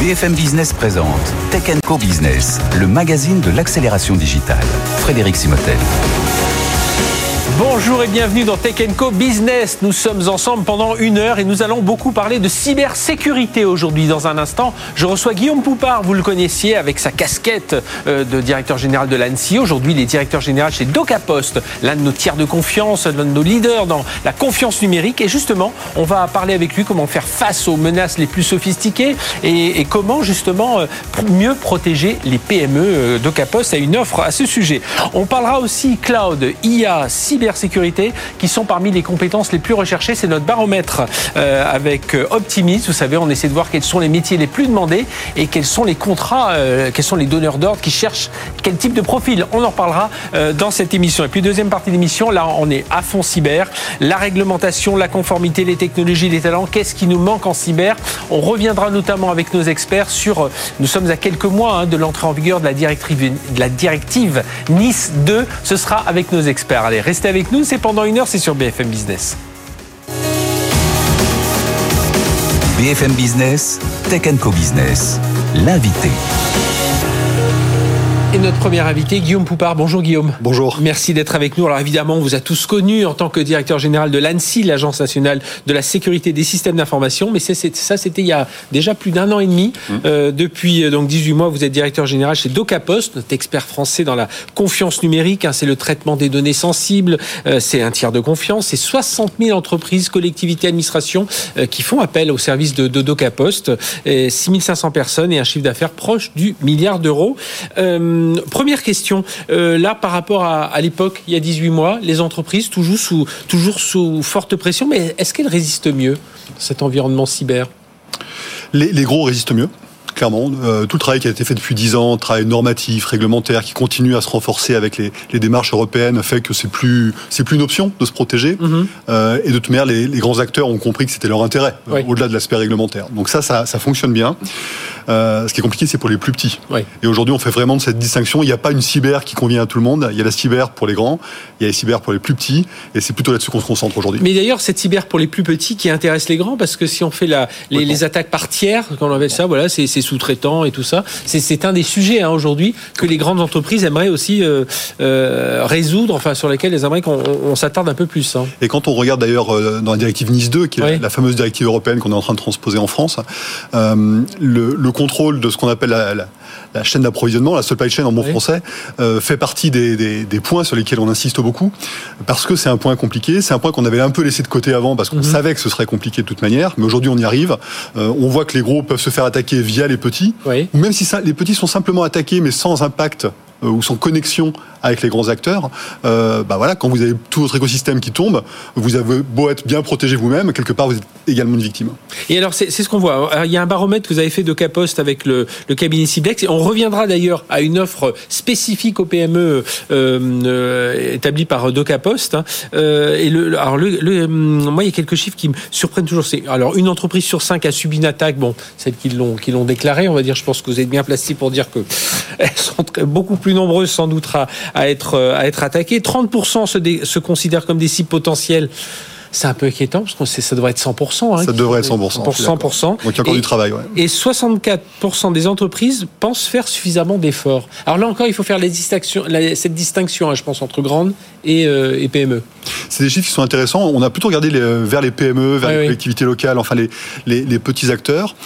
BFM Business présente Tech & Co Business, le magazine de l'accélération digitale. Frédéric Simotel. Bonjour et bienvenue dans Tech & Co Business. Nous sommes ensemble pendant 1 heure et nous allons beaucoup parler de cybersécurité aujourd'hui. Dans un instant, je reçois Guillaume Poupard, vous le connaissiez avec sa casquette de directeur général de l'ANSSI. Aujourd'hui, il est directeur général chez DocaPost, l'un de nos tiers de confiance, l'un de nos leaders dans la confiance numérique. Et justement, on va parler avec lui comment faire face aux menaces les plus sophistiquées et comment justement mieux protéger les PME. DocaPost a une offre à ce sujet. On parlera aussi cloud, IA, cybersécurité, qui sont parmi les compétences les plus recherchées. C'est notre baromètre avec Optimis. Vous savez, on essaie de voir quels sont les métiers les plus demandés et quels sont les contrats, quels sont les donneurs d'ordre qui cherchent quel type de profil. On en reparlera dans cette émission. Et puis, deuxième partie de l'émission, là, on est à fond cyber. La réglementation, la conformité, les technologies, les talents. Qu'est-ce qui nous manque en cyber? On reviendra notamment avec nos experts sur... Nous sommes à quelques mois de l'entrée en vigueur de la directive Nice 2. Ce sera avec nos experts. Allez, restez avec nous, c'est pendant 1 heure, c'est sur BFM Business. BFM Business, Tech & Co Business, l'invité. Et notre premier invité, Guillaume Poupard. Bonjour Guillaume. Bonjour. Merci d'être avec nous. Alors évidemment, on vous a tous connus en tant que directeur général de l'ANSSI, l'Agence nationale de la sécurité des systèmes d'information. Mais ça, c'était il y a déjà plus d'1 an et demi. Depuis donc 18 mois, vous êtes directeur général chez DocaPost, notre expert français dans la confiance numérique. C'est le traitement des données sensibles. C'est un tiers de confiance. C'est 60 000 entreprises, collectivités, administrations qui font appel au service de DocaPost. 6 500 personnes et un chiffre d'affaires proche du milliard d'euros. Première question, là par rapport à l'époque, il y a 18 mois, les entreprises toujours sous forte pression, mais est-ce qu'elles résistent mieux, cet environnement cyber ? Les gros résistent mieux. Clairement, tout le travail qui a été fait depuis 10 ans, travail normatif, réglementaire, qui continue à se renforcer avec les démarches européennes, fait que c'est plus une option de se protéger. Et de toute manière, les grands acteurs ont compris que c'était leur intérêt, au-delà de l'aspect réglementaire. Donc ça fonctionne bien. Ce qui est compliqué, c'est pour les plus petits. Et aujourd'hui, on fait vraiment de cette distinction. Il n'y a pas une cyber qui convient à tout le monde. Il y a la cyber pour les grands, il y a la cyber pour les plus petits, et c'est plutôt là-dessus qu'on se concentre aujourd'hui. Mais d'ailleurs, cette cyber pour les plus petits qui intéresse les grands, parce que si on fait les attaques par tiers, quand on appelle ça, voilà, c'est sous-traitants et tout ça, c'est un des sujets aujourd'hui que les grandes entreprises aimeraient aussi résoudre, enfin sur lesquels elles aimeraient qu'on s'attarde un peu plus. Et quand on regarde d'ailleurs dans la directive Nice 2, qui est la fameuse directive européenne qu'on est en train de transposer en France, le contrôle de ce qu'on appelle la chaîne d'approvisionnement, la supply chain en bon français, fait partie des points sur lesquels on insiste beaucoup, parce que c'est un point compliqué, c'est un point qu'on avait un peu laissé de côté avant, parce qu'on savait que ce serait compliqué de toute manière, mais aujourd'hui on y arrive. On voit que les gros peuvent se faire attaquer via les petits, ou même si les petits sont simplement attaqués, mais sans impact ou sans connexion avec les grands acteurs, quand vous avez tout votre écosystème qui tombe, vous avez beau être bien protégé vous-même, quelque part vous êtes également une victime. Et alors c'est ce qu'on voit. Alors, il y a un baromètre que vous avez fait de DocaPost avec le cabinet Ciblex, et on reviendra d'ailleurs à une offre spécifique aux PME établie par DocaPost. Moi il y a quelques chiffres qui me surprennent toujours. Alors une entreprise sur 5 a subi une attaque. Bon, celles qui l'ont déclaré, on va dire. Je pense que vous êtes bien placé pour dire que elles sont beaucoup plus nombreuses sans doute à être attaquées. 30% se considèrent comme des cibles potentielles. C'est un peu inquiétant, parce que ça devrait être 100%. Ça devrait être 100%. 100%. Donc il y a encore du travail. Et 64% des entreprises pensent faire suffisamment d'efforts. Alors là encore, il faut faire cette distinction, je pense, entre grandes et PME. C'est des chiffres qui sont intéressants. On a plutôt regardé vers les PME, vers les collectivités locales, enfin les petits acteurs.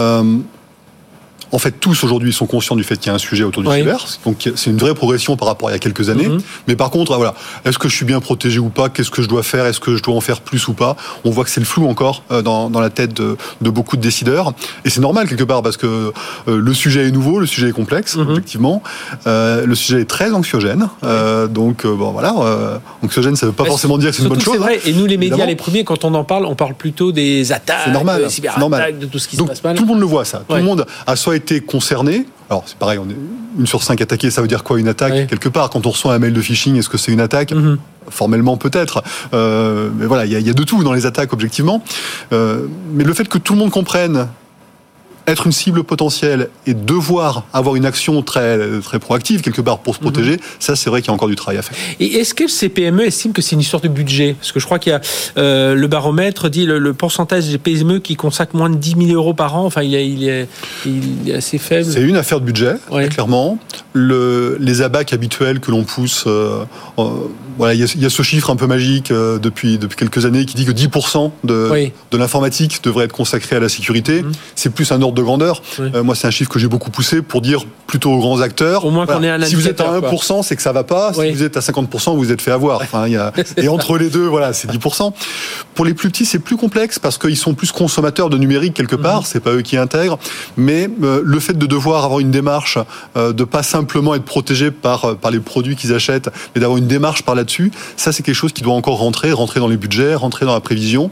En fait, tous aujourd'hui sont conscients du fait qu'il y a un sujet autour du cyber. Donc, c'est une vraie progression par rapport à il y a quelques années. Mais par contre, est-ce que je suis bien protégé ou pas? Qu'est-ce que je dois faire? Est-ce que je dois en faire plus ou pas? On voit que c'est le flou encore dans la tête de beaucoup de décideurs. Et c'est normal quelque part, parce que le sujet est nouveau, le sujet est complexe, effectivement. Le sujet est très anxiogène. Anxiogène, ça ne veut pas forcément dire que c'est une bonne chose. C'est vrai. Et nous, les médias, les premiers, quand on en parle, on parle plutôt des attaques, des cyberattaques, de tout ce qui se passe mal. Tout le monde le voit, ça. Tout le monde a soit été concerné. Alors c'est pareil, on est 1 sur 5 attaqués, ça veut dire quoi une attaque? Quelque part, quand on reçoit un mail de phishing, est-ce que c'est une attaque? Formellement peut-être, mais voilà, il y a de tout dans les attaques objectivement. Mais le fait que tout le monde comprenne être une cible potentielle et devoir avoir une action très, très proactive, quelque part, pour se protéger, ça, c'est vrai qu'il y a encore du travail à faire. Et est-ce que ces PME estiment que c'est une histoire de budget ? Parce que je crois qu'il y a le baromètre dit le pourcentage des PME qui consacrent moins de 10 000 euros par an, enfin, il est assez faible. C'est une affaire de budget, clairement. Les abacs habituels que l'on pousse, voilà, il y a ce chiffre un peu magique depuis quelques années qui dit que 10% de l'informatique devrait être consacré à la sécurité. C'est plus un ordre de grandeur. Moi, c'est un chiffre que j'ai beaucoup poussé pour dire plutôt aux grands acteurs. Au moins qu'on ait un si vous êtes à 1%, c'est que ça va pas. Si vous êtes à 50%, vous vous êtes fait avoir. Enfin, et entre les deux, voilà, c'est 10%. Pour les plus petits, c'est plus complexe parce qu'ils sont plus consommateurs de numérique quelque part. C'est pas eux qui intègrent. Mais le fait de devoir avoir une démarche, de pas simplement être protégé par les produits qu'ils achètent, mais d'avoir une démarche par là-dessus, ça, c'est quelque chose qui doit encore rentrer dans les budgets, rentrer dans la prévision.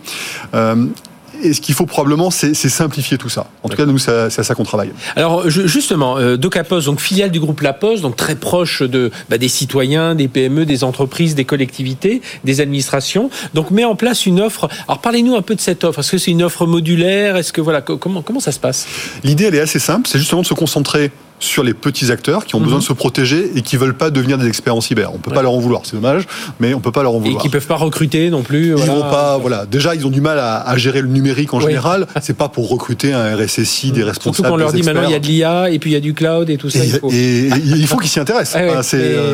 Et ce qu'il faut probablement, c'est simplifier tout ça. En tout cas, nous, c'est à ça qu'on travaille. Alors, justement, DocaPost, donc filiale du groupe La Poste, donc très proche des citoyens, des PME, des entreprises, des collectivités, des administrations, donc met en place une offre. Alors, parlez-nous un peu de cette offre. Est-ce que c'est une offre modulaire ? Est-ce que voilà, comment ça se passe ? L'idée, elle est assez simple. C'est justement de se concentrer sur les petits acteurs qui ont besoin de se protéger et qui veulent pas devenir des experts en cyber. On peut pas leur en vouloir, c'est dommage, mais on peut pas leur en vouloir. Et qui peuvent pas recruter non plus. Ils vont pas, Déjà, ils ont du mal à gérer le numérique en général. C'est pas pour recruter un RSSI, des responsables. Surtout qu'on leur dit maintenant il y a de l'IA et puis il y a du cloud et tout ça. Il faut qu'ils s'y intéressent.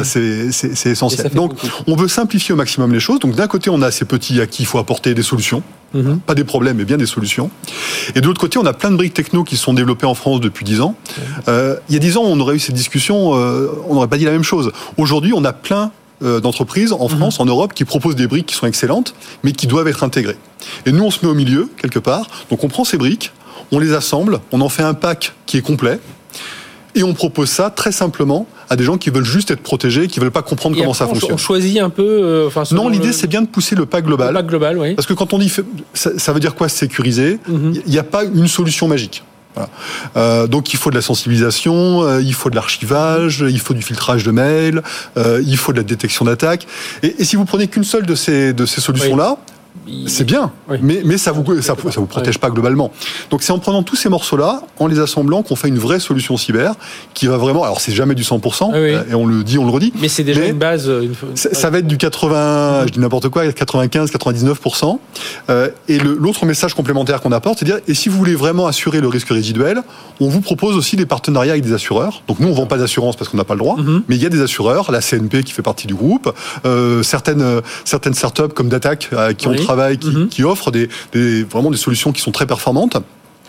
C'est essentiel. Donc, on veut simplifier au maximum les choses. Donc, d'un côté, on a ces petits à qui il faut apporter des solutions. Pas des problèmes, mais bien des solutions. Et de l'autre côté, on a plein de briques techno qui sont développées en France depuis 10 ans. Il y a 10 ans, on aurait eu cette discussion, on n'aurait pas dit la même chose. Aujourd'hui, on a plein d'entreprises en France, en Europe, qui proposent des briques qui sont excellentes, mais qui doivent être intégrées. Et nous, on se met au milieu, quelque part. Donc, on prend ces briques, on les assemble, on en fait un pack qui est complet, et on propose ça très simplement à des gens qui veulent juste être protégés, qui veulent pas comprendre comment ça fonctionne. On choisit un peu. Non, l'idée c'est bien de pousser le pack global. Le pack global, oui. Parce que quand on dit ça veut dire quoi sécuriser ? Il n'y a pas une solution magique. Voilà. Donc il faut de la sensibilisation, il faut de l'archivage, il faut du filtrage de mails, il faut de la détection d'attaques. Et si vous prenez qu'une seule de ces solutions-là. C'est bien, mais ça vous protège pas globalement. Donc c'est en prenant tous ces morceaux-là, en les assemblant, qu'on fait une vraie solution cyber qui va vraiment. Alors c'est jamais du 100%, et on le dit, on le redit. Mais c'est déjà une base. Ça va être du 80, je dis n'importe quoi, 95, 99%. Et l'autre message complémentaire qu'on apporte, c'est de dire, et si vous voulez vraiment assurer le risque résiduel, on vous propose aussi des partenariats avec des assureurs. Donc nous on vend pas d'assurance parce qu'on n'a pas le droit, mais il y a des assureurs, la CNP qui fait partie du groupe, certaines startups comme Datac qui ont travaillé, qui offrent vraiment des solutions qui sont très performantes.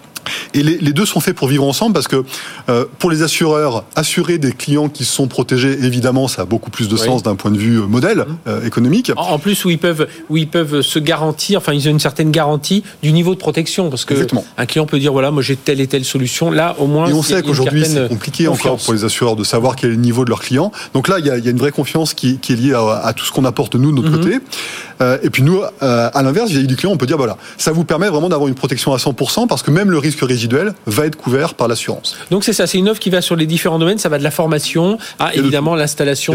Et les deux sont faits pour vivre ensemble parce que pour les assureurs, assurer des clients qui sont protégés, évidemment, ça a beaucoup plus de sens d'un point de vue modèle économique. En plus, où ils peuvent se garantir, enfin, ils ont une certaine garantie du niveau de protection parce que un client peut dire voilà, moi j'ai telle et telle solution. Là, au moins, et on sait qu'aujourd'hui c'est compliqué encore pour les assureurs de savoir quel est le niveau de leurs clients. Donc là, il y a une vraie confiance qui est liée à tout ce qu'on apporte nous de notre côté. Et puis nous, à l'inverse, vis-à-vis du client, on peut dire voilà, ça vous permet vraiment d'avoir une protection à 100% parce que même le risque résiduel va être couvert par l'assurance. Donc c'est ça, c'est une offre qui va sur les différents domaines, ça va de la formation à évidemment l'installation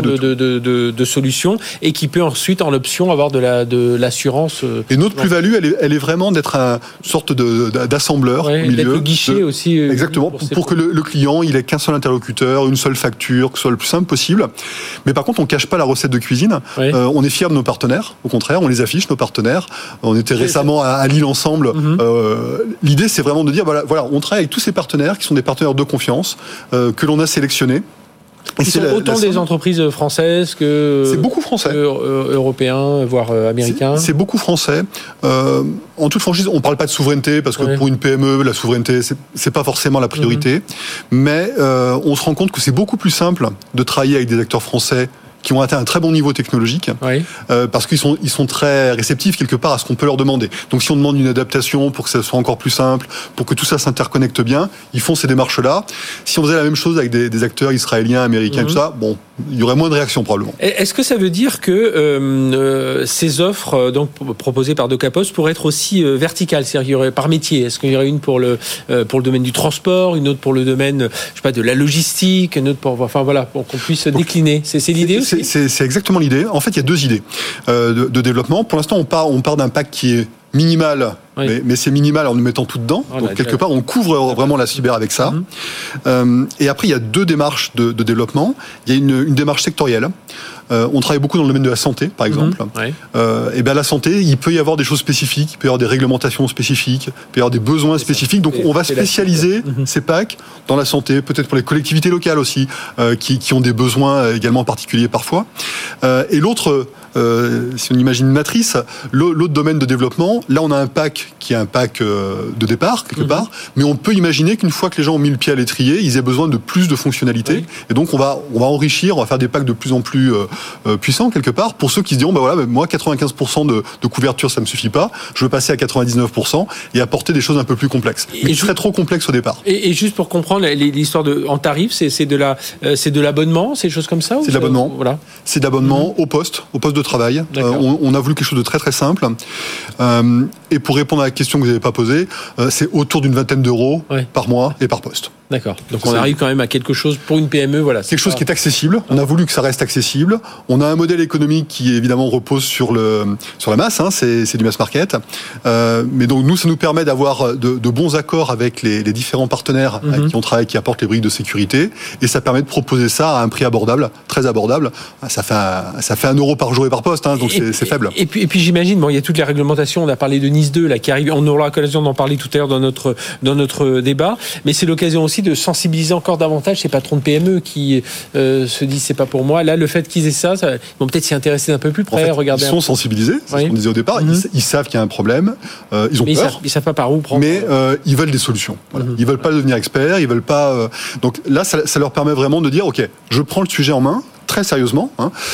de solutions et qui peut ensuite en option avoir de l'assurance. Et notre plus-value, elle est vraiment d'être une sorte d'assembleur au milieu. D'être le guichet aussi. Exactement, pour que le client, il ait qu'un seul interlocuteur, une seule facture, que ce soit le plus simple possible. Mais par contre, on ne cache pas la recette de cuisine. On est fiers de nos partenaires, au contraire, on les affiche, nos partenaires. On était récemment à Lille ensemble. L'idée, c'est vraiment de dire, voilà, on travaille avec tous ces partenaires qui sont des partenaires de confiance que l'on a sélectionnés. Ils sont autant des entreprises françaises que c'est beaucoup français, européens, voire américains. C'est beaucoup français. En toute franchise, on ne parle pas de souveraineté parce que pour une PME, la souveraineté c'est pas forcément la priorité. Mais on se rend compte que c'est beaucoup plus simple de travailler avec des acteurs français qui ont atteint un très bon niveau technologique, parce qu'ils sont très réceptifs quelque part à ce qu'on peut leur demander. Donc si on demande une adaptation pour que ça soit encore plus simple, pour que tout ça s'interconnecte bien, ils font ces démarches-là. Si on faisait la même chose avec des acteurs israéliens, américains, tout ça, bon, il y aurait moins de réactions probablement. Est-ce que ça veut dire que ces offres donc proposées par DocaPost pourraient être aussi verticales, c'est-à-dire qu'il y aurait par métier? Est-ce qu'il y aurait une pour le domaine du transport, une autre pour le domaine, je sais pas, de la logistique, une autre pour qu'on puisse décliner. C'est l'idée aussi. C'est exactement l'idée. En fait, il y a deux idées de développement. Pour l'instant, on part d'un pack qui est minimal, oui. mais c'est minimal en nous mettant tout dedans. Donc quelque part, on couvre vraiment la cyber avec ça. Et après, il y a 2 démarches de développement. Il y a une démarche sectorielle. On travaille beaucoup dans le domaine de la santé, par exemple. Et bien la santé, il peut y avoir des choses spécifiques, il peut y avoir des réglementations spécifiques, il peut y avoir des besoins spécifiques. Donc on va spécialiser ces packs dans la santé, peut-être pour les collectivités locales aussi, qui ont des besoins également particuliers parfois. Et l'autre, si on imagine une matrice, l'autre domaine de développement, là on a un pack qui est un pack de départ, quelque part, mais on peut imaginer qu'une fois que les gens ont mis le pied à l'étrier, ils aient besoin de plus de fonctionnalités. Et donc on va enrichir, on va faire des packs de plus en plus puissants, quelque part, pour ceux qui se diront, moi 95% de couverture ça me suffit pas, je veux passer à 99% et apporter des choses un peu plus complexes. Mais qui seraient trop complexes au départ. Et juste pour comprendre, l'histoire en tarif, c'est de l'abonnement, c'est des choses comme ça? C'est de l'abonnement. Voilà. C'est de l'abonnement au poste de travail. On a voulu quelque chose de très très simple. Et pour répondre à la question que vous n'avez pas posée, c'est autour d'une vingtaine d'euros par mois et par poste. D'accord. Donc on arrive quand même à quelque chose pour une PME, voilà. Quelque chose qui est accessible. On a voulu que ça reste accessible. On a un modèle économique qui évidemment repose sur la masse. C'est du mass market. Mais donc nous, ça nous permet d'avoir de bons accords avec les différents partenaires avec qui on travaille, qui apportent les briques de sécurité. Et ça permet de proposer ça à un prix abordable, très abordable. Ça fait 1 euro par jour et par poste. Donc c'est faible. Et puis j'imagine, il y a toutes les réglementations. On a parlé de Nice 2 là qui arrive. On aura l'occasion d'en parler tout à l'heure dans notre débat. Mais c'est l'occasion aussi de sensibiliser encore davantage ces patrons de PME qui se disent c'est pas pour moi. Là, le fait qu'ils aient ça, ils vont peut-être s'y intéresser d'un peu plus près. Ils sont sensibilisés, c'est ce qu'on disait au départ. Ils savent qu'il y a un problème. Ils ont peur. Ils savent pas par où prendre. Mais ils veulent des solutions. Voilà. Ils veulent pas devenir experts. Ils veulent pas. Donc là, ça leur permet vraiment de dire ok, je prends le sujet en main. Très sérieusement,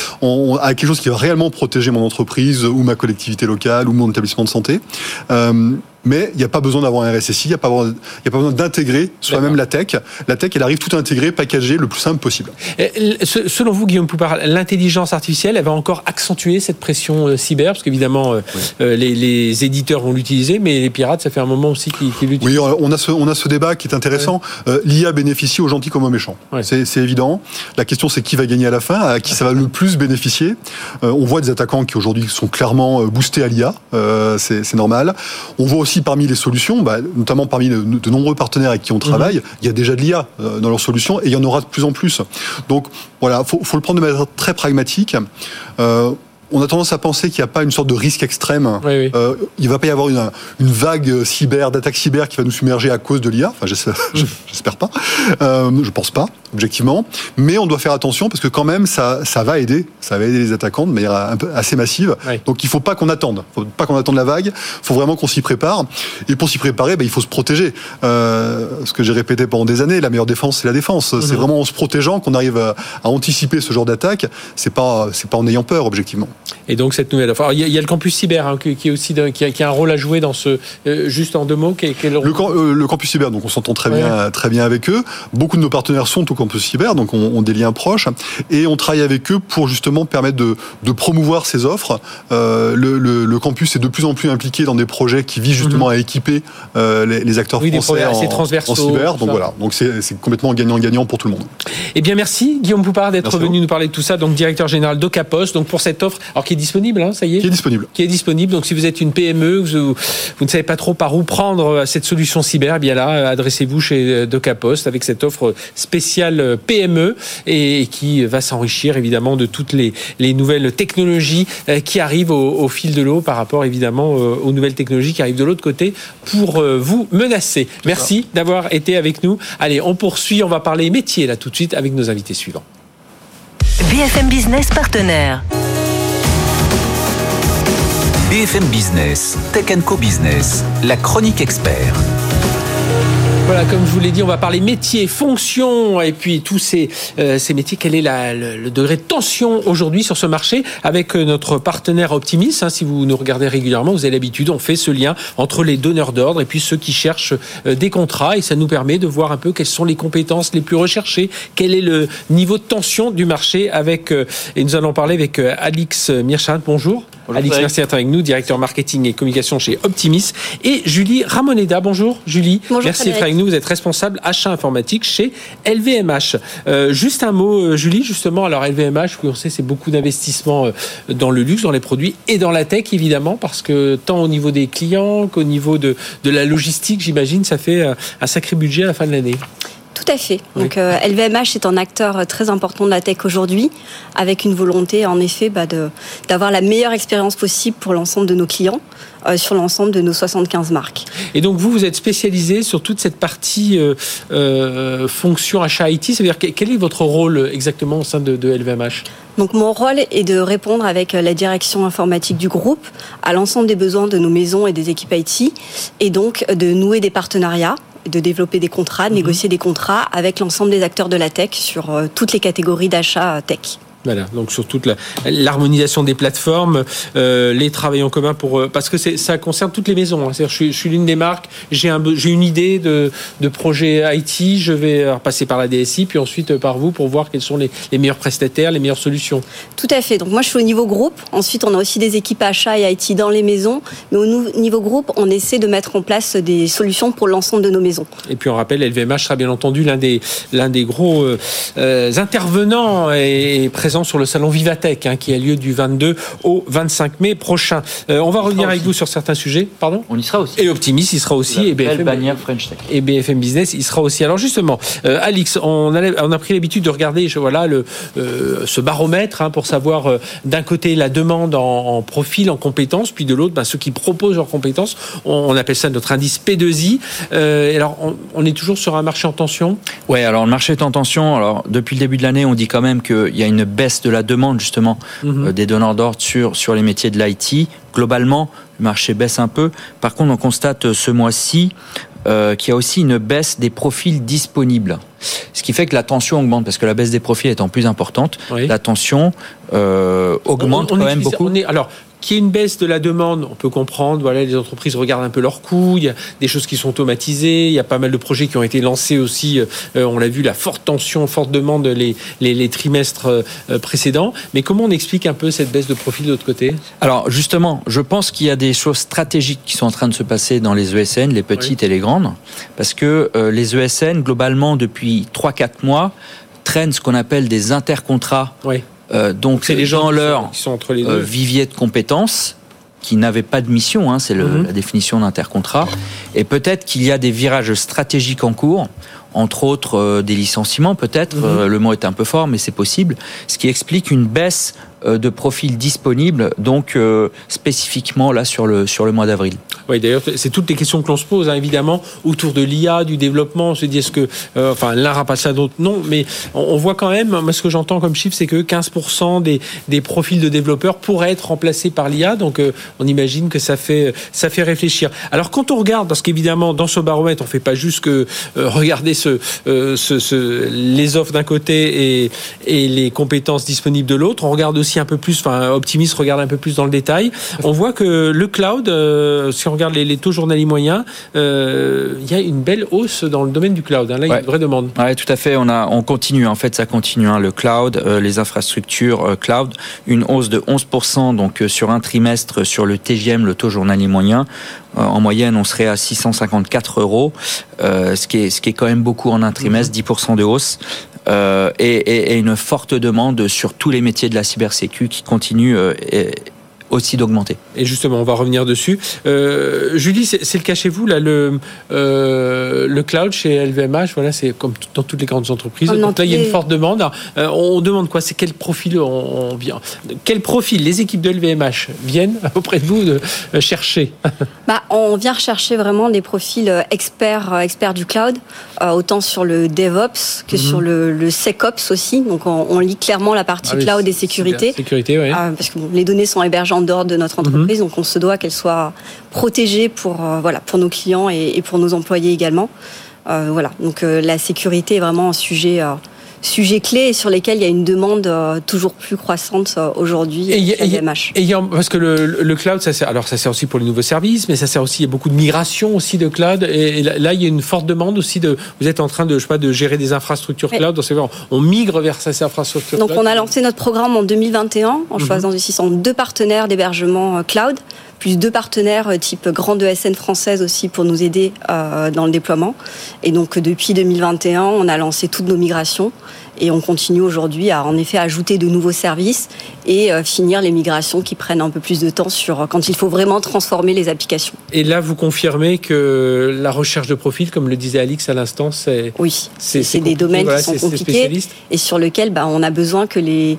à quelque chose qui va réellement protéger mon entreprise ou ma collectivité locale ou mon établissement de santé. Mais il n'y a pas besoin d'avoir un RSSI, il n'y a pas besoin d'intégrer soi-même la tech. La tech, elle arrive tout intégrée, packagée, le plus simple possible. Selon vous, Guillaume Poupard, l'intelligence artificielle, elle va encore accentuer cette pression cyber, parce qu'évidemment, les éditeurs vont l'utiliser, mais les pirates, ça fait un moment aussi qu'ils l'utilisent. Oui, on a ce débat qui est intéressant. L'IA bénéficie aux gentils comme aux méchants. C'est évident. La question, c'est qui va gagner à la fin, à qui ça va le plus bénéficier. On voit des attaquants qui aujourd'hui sont clairement boostés à l'IA. C'est normal. On voit aussi parmi les solutions, notamment parmi de nombreux partenaires avec qui on travaille, il y a déjà de l'IA dans leurs solutions et il y en aura de plus en plus. Donc voilà, faut le prendre de manière très pragmatique. On a tendance à penser qu'il n'y a pas une sorte de risque extrême. Il ne va pas y avoir une vague d'attaque cyber qui va nous submerger à cause de l'IA. Enfin, j'espère pas. Je pense pas, objectivement. Mais on doit faire attention parce que quand même, ça va aider. Ça va aider les attaquants de manière assez massive. Donc il ne faut pas qu'on attende. Il ne faut pas qu'on attende la vague. Il faut vraiment qu'on s'y prépare. Et pour s'y préparer, il faut se protéger. Ce que j'ai répété pendant des années, la meilleure défense, c'est la défense. C'est vraiment en se protégeant qu'on arrive à anticiper ce genre d'attaque. C'est pas en ayant peur, objectivement. Et donc cette nouvelle offre. Il y a le campus cyber qui est aussi qui a un rôle à jouer dans ce. Juste en 2 mots, le campus cyber. Donc on s'entend très bien avec eux. Beaucoup de nos partenaires sont au campus cyber, donc on des liens proches et on travaille avec eux pour justement permettre de promouvoir ces offres. Le campus est de plus en plus impliqué dans des projets qui visent justement à équiper les acteurs français en cyber. Donc voilà. Donc c'est complètement gagnant-gagnant pour tout le monde. Eh bien merci Guillaume Poupard d'être venu nous parler de tout ça. Donc directeur général d'Ocapost. Donc pour cette offre. Alors qui est disponible, ça y est. Qui est disponible. Donc si vous êtes une PME, vous ne savez pas trop par où prendre cette solution cyber, eh bien là, adressez-vous chez Ocapost avec cette offre spéciale PME et qui va s'enrichir évidemment de toutes les nouvelles technologies qui arrivent au fil de l'eau par rapport évidemment aux nouvelles technologies qui arrivent de l'autre côté pour vous menacer. Merci d'avoir été avec nous. Allez, on poursuit, on va parler métier là tout de suite avec nos invités suivants. BFM Business partenaire. BFM Business, Tech & Co Business, la chronique expert. Voilà, comme je vous l'ai dit, on va parler métiers, fonctions et puis tous ces métiers. Quel est le degré de tension aujourd'hui sur ce marché avec notre partenaire Optimis. Si vous nous regardez régulièrement, vous avez l'habitude, on fait ce lien entre les donneurs d'ordre et puis ceux qui cherchent des contrats et ça nous permet de voir un peu quelles sont les compétences les plus recherchées, quel est le niveau de tension du marché et nous allons parler avec Alix Mirchan. Bonjour. Alix, merci d'être avec nous, directeur marketing et communication chez Optimis et Julie Ramoneda. Bonjour Julie. Bonjour, merci d'être avec avec nous. Vous êtes responsable achat informatique chez LVMH. Juste un mot, Julie, justement. Alors, LVMH, on sait, c'est beaucoup d'investissements dans le luxe, dans les produits et dans la tech, évidemment, parce que tant au niveau des clients qu'au niveau de la logistique, j'imagine, ça fait un sacré budget à la fin de l'année. Tout à fait. Donc LVMH est un acteur très important de la tech aujourd'hui, avec une volonté en effet d'avoir la meilleure expérience possible pour l'ensemble de nos clients sur l'ensemble de nos 75 marques. Et donc vous êtes spécialisé sur toute cette partie fonction achat IT, ça veut dire quel est votre rôle exactement au sein de LVMH ? Donc mon rôle est de répondre avec la direction informatique du groupe à l'ensemble des besoins de nos maisons et des équipes IT, et donc de nouer des partenariats, de développer des contrats, de négocier des contrats avec l'ensemble des acteurs de la tech sur toutes les catégories d'achat tech. Voilà, donc sur toute l'harmonisation des plateformes, les travails en commun parce que ça concerne toutes les maisons. Hein. C'est-à-dire, je suis l'une des marques, j'ai une idée de projet IT, je vais passer par la DSI, puis ensuite par vous pour voir quels sont les meilleurs prestataires, les meilleures solutions. Tout à fait. Donc moi, je suis au niveau groupe. Ensuite, on a aussi des équipes achat et IT dans les maisons. Mais au niveau groupe, on essaie de mettre en place des solutions pour l'ensemble de nos maisons. Et puis on rappelle, LVMH sera bien entendu l'un des gros intervenants et présents sur le salon Vivatech, qui a lieu du 22 au 25 mai prochain. On va revenir avec vous sur certains sujets. Pardon ? On y sera aussi. Et Optimis, il sera aussi. Et BFM bannière French Tech. Et BFM Business, il sera aussi. Alors justement, Alix, on a pris l'habitude de regarder ce baromètre pour savoir d'un côté la demande en profil, en compétences, puis de l'autre ceux qui proposent leurs compétences. On appelle ça notre indice P2I. Alors on est toujours sur un marché en tension ? Ouais, alors le marché est en tension. Alors depuis le début de l'année, on dit quand même qu'il y a une baisse de la demande justement des donneurs d'ordre sur les métiers de l'IT. Globalement, le marché baisse un peu. Par contre, on constate ce mois-ci qu'il y a aussi une baisse des profils disponibles. Ce qui fait que la tension augmente, parce que la baisse des profils étant plus importante, la tension augmente quand même beaucoup. Qu'il y ait une baisse de la demande, on peut comprendre. Voilà, les entreprises regardent un peu leurs coûts. Il y a des choses qui sont automatisées. Il y a pas mal de projets qui ont été lancés aussi. On l'a vu, la forte tension, forte demande les trimestres précédents. Mais comment on explique un peu cette baisse de profil de l'autre côté ? Alors justement, je pense qu'il y a des choses stratégiques qui sont en train de se passer dans les ESN, les petites et les grandes, parce que les ESN, globalement, depuis 3-4 mois, traînent ce qu'on appelle des intercontrats. Oui. Donc c'est les gens dans leur qui sont entre les deux. Vivier de compétences, qui n'avaient pas de mission, c'est la définition d'intercontrat. Et peut-être qu'il y a des virages stratégiques en cours, entre autres des licenciements peut-être, le mot est un peu fort, mais c'est possible, ce qui explique une baisse de profils disponibles, donc spécifiquement là sur le mois d'avril. Oui, d'ailleurs, c'est toutes les questions que l'on se pose, évidemment, autour de l'IA, du développement. On se dit, est-ce que, l'un remplace l'autre ? Non, mais on voit quand même, moi, ce que j'entends comme chiffre, c'est que 15% des profils de développeurs pourraient être remplacés par l'IA. Donc, on imagine que ça fait réfléchir. Alors, quand on regarde, parce qu'évidemment, dans ce baromètre, on fait pas juste que regarder les offres d'un côté et les compétences disponibles de l'autre. On regarde aussi un peu plus, Optimis regarde un peu plus dans le détail. On voit que le cloud, si on regarde les taux journaliers moyens, il y a une belle hausse dans le domaine du cloud. Là, il y a une vraie demande. Oui, tout à fait. On continue. En fait, ça continue. Le cloud, les infrastructures cloud, une hausse de 11%, donc sur un trimestre sur le TGM, le taux journalier moyen. En moyenne, on serait à 654 €, ce qui est quand même beaucoup en un trimestre, 10% de hausse. Et une forte demande sur tous les métiers de la cybersécu qui continue aussi d'augmenter. Et justement, on va revenir dessus. Julie, c'est le cas chez vous, là, le cloud chez LVMH, voilà, c'est comme dans toutes les grandes entreprises. Donc là, il y a une forte demande. On demande quoi ? C'est quel profil on vient ? Quel profil les équipes de LVMH viennent auprès de vous de chercher ? On vient rechercher vraiment des profils experts du cloud, autant sur le DevOps que sur le SecOps aussi. Donc on lit clairement la partie cloud et sécurité. Sécurité, oui. Parce que les données sont hébergées en dehors de notre entreprise, donc on se doit qu'elles soient protégées pour nos clients et pour nos employés également. Donc la sécurité est vraiment un sujet clé et sur lesquels il y a une demande toujours plus croissante aujourd'hui chez LVMH. Parce que le cloud, ça sert aussi pour les nouveaux services, mais ça sert aussi, il y a beaucoup de migration aussi de cloud. Et là, il y a une forte demande aussi vous êtes en train de gérer des infrastructures cloud. Donc, on migre vers ces infrastructures cloud. Donc, on a lancé notre programme en 2021 en choisissant 2 partenaires d'hébergement cloud plus 2 partenaires type grande ESN française aussi pour nous aider dans le déploiement. Et donc depuis 2021, on a lancé toutes nos migrations et on continue aujourd'hui à en effet ajouter de nouveaux services et finir les migrations qui prennent un peu plus de temps quand il faut vraiment transformer les applications. Et là, vous confirmez que la recherche de profil, comme le disait Alix à l'instant, c'est des domaines qui sont compliqués et sur lesquels on a besoin que les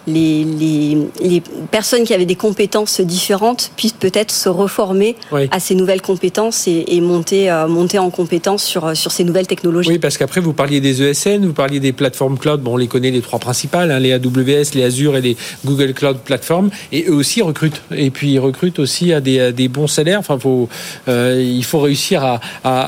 personnes qui avaient des compétences différentes puissent peut-être se reformer à ces nouvelles compétences et monter en compétences sur ces nouvelles technologies. Oui, parce qu'après, vous parliez des ESN, vous parliez des plateformes cloud. Bon, on les connaît, les 3 principales, les AWS, les Azure et les Google Cloud Platform. Et eux aussi recrutent. Et puis, ils recrutent aussi à des bons salaires. Enfin, il faut réussir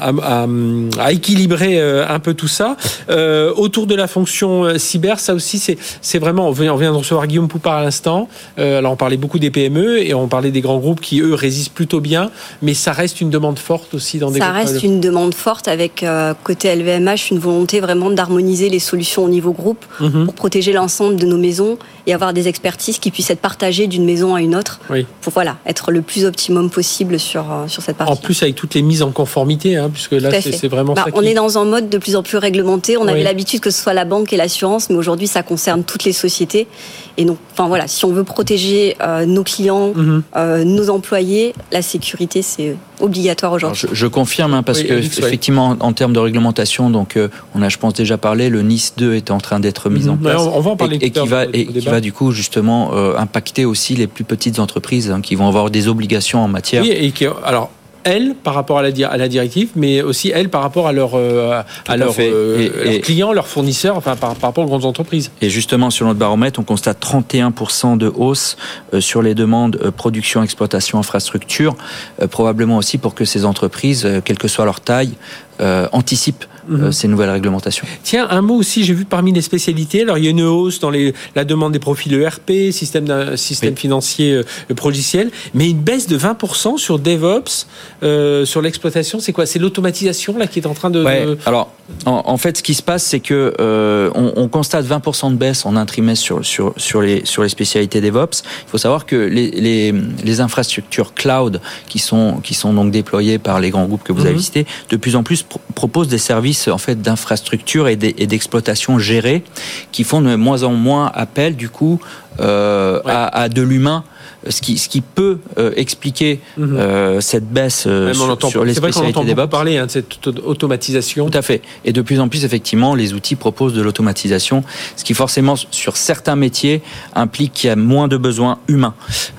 à équilibrer un peu tout ça. Autour de la fonction cyber, ça aussi, c'est vraiment... On vient de recevoir Guillaume Poupard à l'instant. Alors, on parlait beaucoup des PME et on parlait des grands groupes qui, eux, résistent plutôt bien. Mais ça reste une demande forte aussi dans des groupes. Ça reste une demande forte avec, côté LVMH, une volonté vraiment d'harmoniser les solutions au niveau groupe pour protéger l'ensemble de nos maisons et avoir des expertises qui puissent être partagées d'une maison à une autre pour être le plus optimum possible sur cette partie. En plus, avec toutes les mises en conformité, puisque là, c'est vraiment ça. On est dans un mode de plus en plus réglementé. On avait l'habitude que ce soit la banque et l'assurance, mais aujourd'hui, ça concerne toutes les sociétés. Et donc, si on veut protéger nos clients, nos employés, la sécurité, c'est obligatoire aujourd'hui. Je confirme, parce que effectivement, en termes de réglementation, donc on a, je pense, déjà parlé, le NIS 2 est en train d'être mis en place. On va en parler et qui va du coup justement impacter aussi les plus petites entreprises qui vont avoir des obligations en matière. Oui, elles, par rapport à la directive, mais aussi elles par rapport à leurs clients, leurs fournisseurs, par rapport aux grandes entreprises. Et justement, sur notre baromètre, on constate 31% de hausse sur les demandes production, exploitation, infrastructure, probablement aussi pour que ces entreprises, quelle que soit leur taille, anticipent ces nouvelles réglementations. Tiens, un mot aussi, j'ai vu parmi les spécialités, alors il y a une hausse dans la demande des profils ERP, système financier progiciel, mais une baisse de 20% sur DevOps, sur l'exploitation. C'est quoi ? C'est l'automatisation là qui est en train de... Alors, en fait, ce qui se passe, c'est que on constate 20% de baisse en un trimestre sur les spécialités DevOps. Il faut savoir que les infrastructures cloud qui sont donc déployées par les grands groupes que vous avez cités, de plus en plus proposent des services en fait d'infrastructure et d'exploitation gérée qui font de moins en moins appel du coup à de l'humain, ce qui peut expliquer cette baisse sur les spécialités DevOps. Parler de cette automatisation. Tout à fait. Et de plus en plus, effectivement, les outils proposent de l'automatisation, ce qui forcément, sur certains métiers, implique qu'il y a moins de besoins humains.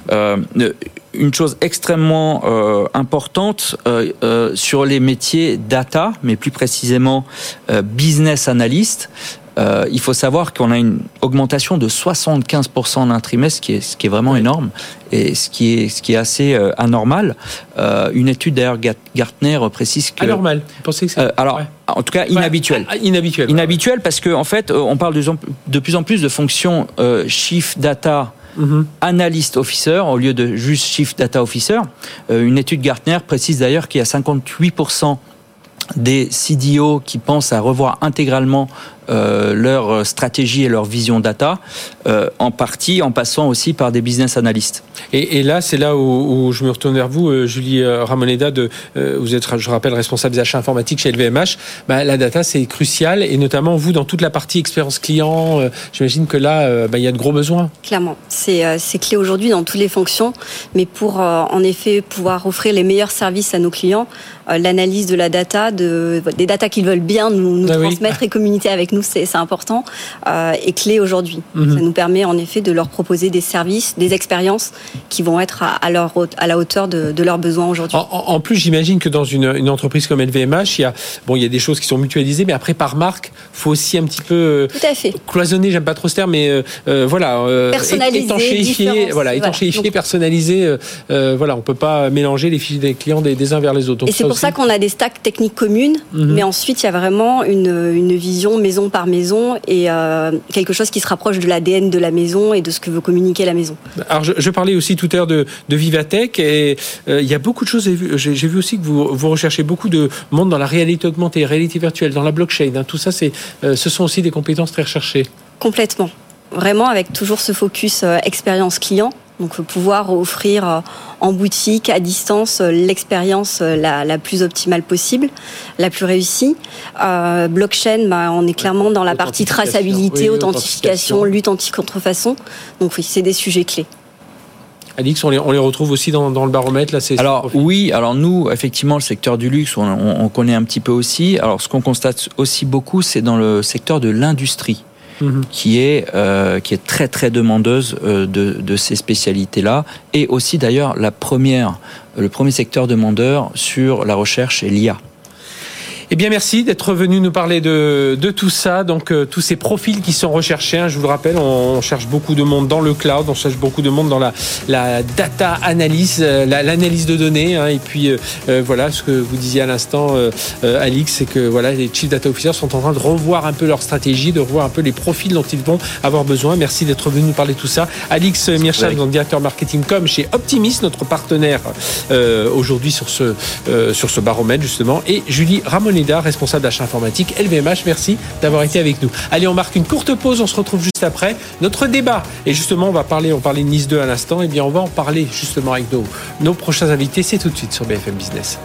Une chose extrêmement importante sur les métiers data, mais plus précisément business analyst. Il faut savoir qu'on a une augmentation de 75% en un trimestre, ce qui est vraiment énorme et ce qui est assez anormal. Une étude d'ailleurs Gartner précise que anormal. Vous pensez que c'est en tout cas inhabituel. Inhabituel parce que en fait on parle de plus en plus de fonctions Chief Data Analyst Officer au lieu de juste Chief Data Officer. Une étude Gartner précise d'ailleurs qu'il y a 58% des CDO qui pensent à revoir intégralement leur stratégie et leur vision data, en partie en passant aussi par des business analysts. Et là, c'est là où je me retourne vers vous, Julie Ramoneda, vous êtes, je rappelle, responsable des achats informatiques chez LVMH. La data, c'est crucial, et notamment vous, dans toute la partie expérience client, j'imagine que là, il y a de gros besoins. Clairement, c'est clé aujourd'hui dans toutes les fonctions, mais pour en effet pouvoir offrir les meilleurs services à nos clients, l'analyse de la data, des datas qu'ils veulent bien nous transmettre et communiquer avec nous, c'est important, est clé aujourd'hui. Ça nous permet en effet de leur proposer des services, des expériences qui vont être à la hauteur de leurs besoins aujourd'hui. En plus, j'imagine que dans une entreprise comme LVMH, il y a des choses qui sont mutualisées, mais après par marque, faut aussi un petit peu cloisonner, j'aime pas trop ce terme, mais étanchéifier, personnaliser. On peut pas mélanger les fichiers des clients des uns vers les autres. Donc et c'est pour ça qu'on a des stacks techniques communes, mais ensuite il y a vraiment une vision maison par maison et quelque chose qui se rapproche de l'ADN de la maison et de ce que veut communiquer la maison. Alors je parlais aussi tout à l'heure de Vivatech, et il y a beaucoup de choses. J'ai vu aussi que vous recherchez beaucoup de monde dans la réalité augmentée, réalité virtuelle, dans la blockchain. Tout ça, ce sont aussi des compétences très recherchées. Complètement. Vraiment avec toujours ce focus expérience client. Donc pouvoir offrir en boutique, à distance, l'expérience la plus optimale possible, la plus réussie. Blockchain, on est clairement dans la partie traçabilité, authentification, lutte anti-contrefaçon. Donc oui, c'est des sujets clés. Alix, on les retrouve aussi dans le baromètre là, alors nous, effectivement, le secteur du luxe, on connaît un petit peu aussi. Alors ce qu'on constate aussi beaucoup, c'est dans le secteur de l'industrie, qui est très très demandeuse de ces spécialités-là, et aussi d'ailleurs le premier secteur demandeur sur la recherche est l'IA. Eh bien, merci d'être venu nous parler de tout ça. Donc, tous ces profils qui sont recherchés. Je vous le rappelle, on cherche beaucoup de monde dans le cloud, on cherche beaucoup de monde dans la data analyse, l'analyse de données. Et puis, voilà, ce que vous disiez à l'instant, Alix, c'est que voilà, les Chief Data Officers sont en train de revoir un peu leur stratégie, de revoir un peu les profils dont ils vont avoir besoin. Merci d'être venu nous parler de tout ça. Alix Mirchal, donc directeur marketing com chez Optimis, notre partenaire aujourd'hui sur ce baromètre justement, et Julie Ramoneda, responsable d'achat informatique LVMH. Merci d'avoir été avec nous. Allez, on marque une courte pause, on se retrouve juste après notre débat. Et justement, on parlait de Nice 2 à l'instant, et bien on va en parler justement avec nos prochains invités. C'est tout de suite sur BFM Business.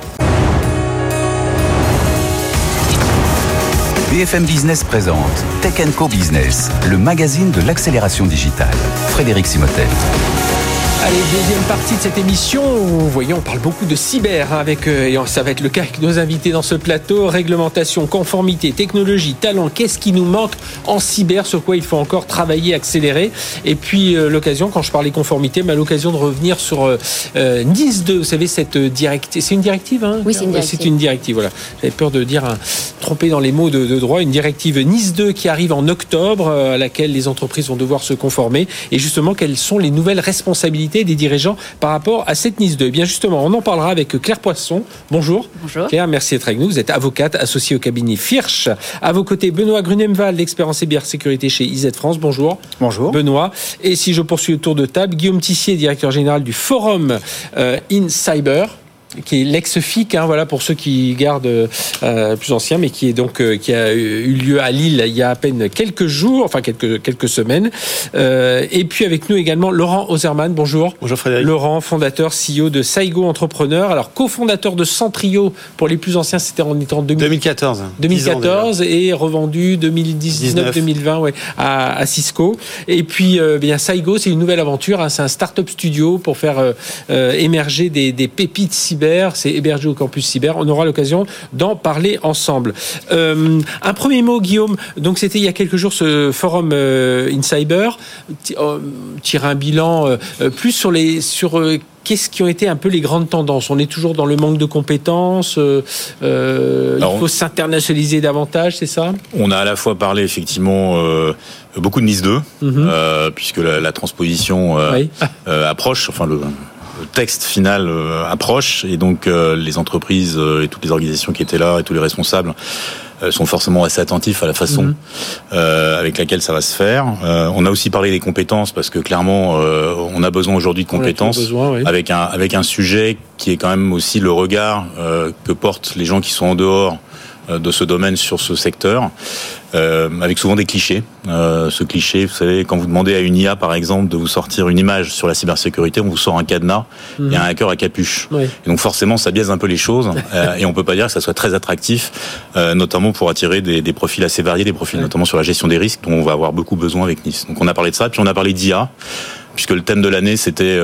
BFM Business présente Tech Co Business, le magazine de l'accélération digitale. Frédéric Simotel. Allez, deuxième partie de cette émission. Vous voyez, on parle beaucoup de cyber et ça va être le cas avec nos invités dans ce plateau. Réglementation, conformité, technologie, talent. Qu'est-ce qui nous manque en cyber, sur quoi il faut encore travailler, accélérer. Et puis l'occasion, quand je parlais conformité, l'occasion de revenir sur NIS 2. Vous savez, cette directive, c'est une directive, hein ? Oui, c'est une directive. C'est une directive, voilà. J'avais peur de dire tromper dans les mots de droit. Une directive NIS 2 qui arrive en octobre, à laquelle les entreprises vont devoir se conformer. Et justement, quelles sont les nouvelles responsabilités des dirigeants par rapport à cette NIS 2. Et bien justement, on en parlera avec Claire Poisson. Bonjour. Bonjour. Claire, merci d'être avec nous. Vous êtes avocate associée au cabinet Firch. À vos côtés, Benoît Grunemwald, l'expert en cybersécurité chez IZ France. Bonjour. Bonjour. Benoît. Et si je poursuis le tour de table, Guillaume Tissier, directeur général du Forum in Cyber, qui est l'ex-FIC, voilà, pour ceux qui gardent plus ancien, mais qui a eu lieu à Lille il y a à peine quelques jours, enfin quelques semaines. Et puis avec nous également Laurent Ozerman. Bonjour. Bonjour Frédéric. Laurent, fondateur, CEO de Saigo Entrepreneur. Alors cofondateur de Centrio pour les plus anciens, c'était en 2014. 2014 et revendu 2019-2020 à Cisco. Et puis bien Saigo, c'est une nouvelle aventure. C'est un start-up studio pour faire émerger des pépites cyber. C'est hébergé au campus cyber. On aura l'occasion d'en parler ensemble. Un premier mot, Guillaume. Donc, c'était il y a quelques jours ce forum in cyber. Tirer un bilan plus sur qu'est-ce qui ont été un peu les grandes tendances. On est toujours dans le manque de compétences. Il faut s'internationaliser davantage, c'est ça ? On a à la fois parlé effectivement beaucoup de NIS 2, puisque la transposition approche. Enfin le texte final approche, et donc les entreprises et toutes les organisations qui étaient là et tous les responsables sont forcément assez attentifs à la façon avec laquelle ça va se faire. On a aussi parlé des compétences, parce que clairement on a besoin aujourd'hui de compétences, avec un sujet qui est quand même aussi le regard que portent les gens qui sont en dehors de ce domaine sur ce secteur, avec souvent des clichés. Ce cliché, vous savez, quand vous demandez à une IA, par exemple, de vous sortir une image sur la cybersécurité, on vous sort un cadenas et un hacker à capuche. Oui. Et donc forcément, ça biaise un peu les choses, et on peut pas dire que ça soit très attractif, notamment pour attirer des profils assez variés, des profils notamment sur la gestion des risques, dont on va avoir beaucoup besoin avec Nice. Donc on a parlé de ça, puis on a parlé d'IA, puisque le thème de l'année, c'était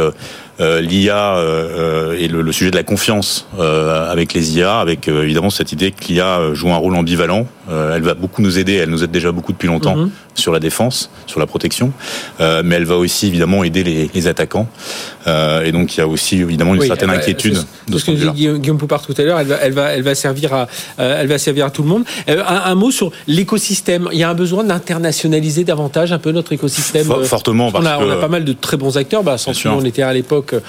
l'IA et le sujet de la confiance avec les IA, avec évidemment cette idée que l'IA joue un rôle ambivalent. Elle va beaucoup nous aider, elle nous aide déjà beaucoup depuis longtemps sur la défense, sur la protection, mais elle va aussi évidemment aider les attaquants. Et donc il y a aussi évidemment une certaine inquiétude. De ce que dit Guillaume Poupard tout à l'heure, elle va servir à tout le monde. Un mot sur l'écosystème. Il y a un besoin d'internationaliser davantage un peu notre écosystème. Fortement, on a pas mal de très bons acteurs. Centrio, on était à l'époque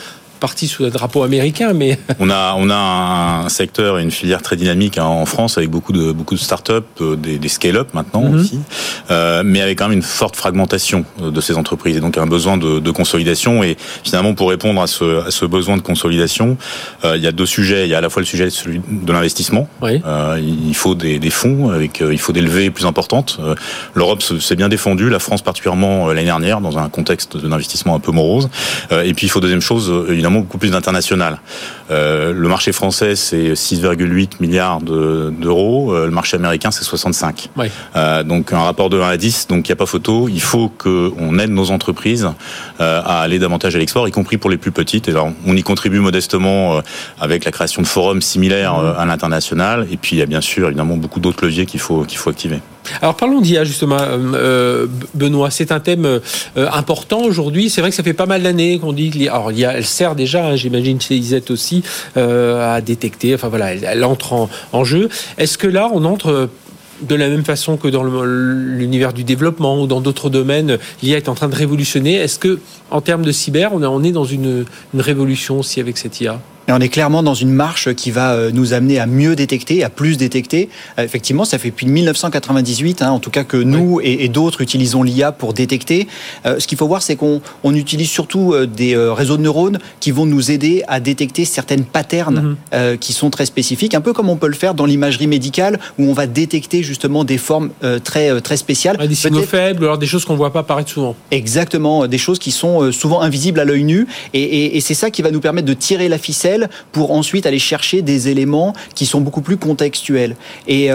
parti sous le drapeau américain, mais on a un secteur et une filière très dynamique en France avec beaucoup de start-up, des scale-up maintenant aussi, mais avec quand même une forte fragmentation de ces entreprises et donc un besoin de consolidation. Et finalement, pour répondre à ce besoin de consolidation, il y a deux sujets. Il y a à la fois le sujet celui de l'investissement. Oui. Il faut des fonds, il faut des levées plus importantes. L'Europe s'est bien défendue, la France particulièrement l'année dernière dans un contexte d'investissement un peu morose. Et puis il faut deuxième chose, évidemment beaucoup plus d'international. Le marché français c'est 6,8 milliards d'euros, le marché américain c'est 65. Oui. Donc un rapport de 1 à 10, donc il n'y a pas photo. Il faut qu'on aide nos entreprises à aller davantage à l'export, y compris pour les plus petites. Et alors on y contribue modestement avec la création de forums similaires à l'international. Et puis il y a bien sûr évidemment beaucoup d'autres leviers qu'il faut activer. Alors parlons d'IA justement, Benoît, c'est un thème important aujourd'hui. C'est vrai que ça fait pas mal d'années qu'on dit que l'IA, elle sert déjà, j'imagine chez Isette aussi, à détecter, enfin voilà, elle entre en jeu. Est-ce que là on entre de la même façon que dans l'univers du développement ou dans d'autres domaines, l'IA est en train de révolutionner? Est-ce que en termes de cyber, on est dans une révolution aussi avec cette IA? Et on est clairement dans une marche qui va nous amener à mieux détecter, à plus détecter. Effectivement, ça fait depuis 1998, en tout cas que nous et d'autres utilisons l'IA pour détecter. Ce qu'il faut voir, c'est qu'on utilise surtout des réseaux de neurones qui vont nous aider à détecter certaines patterns qui sont très spécifiques, un peu comme on peut le faire dans l'imagerie médicale, où on va détecter justement des formes très, très spéciales. Des signaux faibles, alors des choses qu'on ne voit pas apparaître souvent. Exactement, des choses qui sont souvent invisibles à l'œil nu. Et c'est ça qui va nous permettre de tirer la ficelle pour ensuite aller chercher des éléments qui sont beaucoup plus contextuels. Et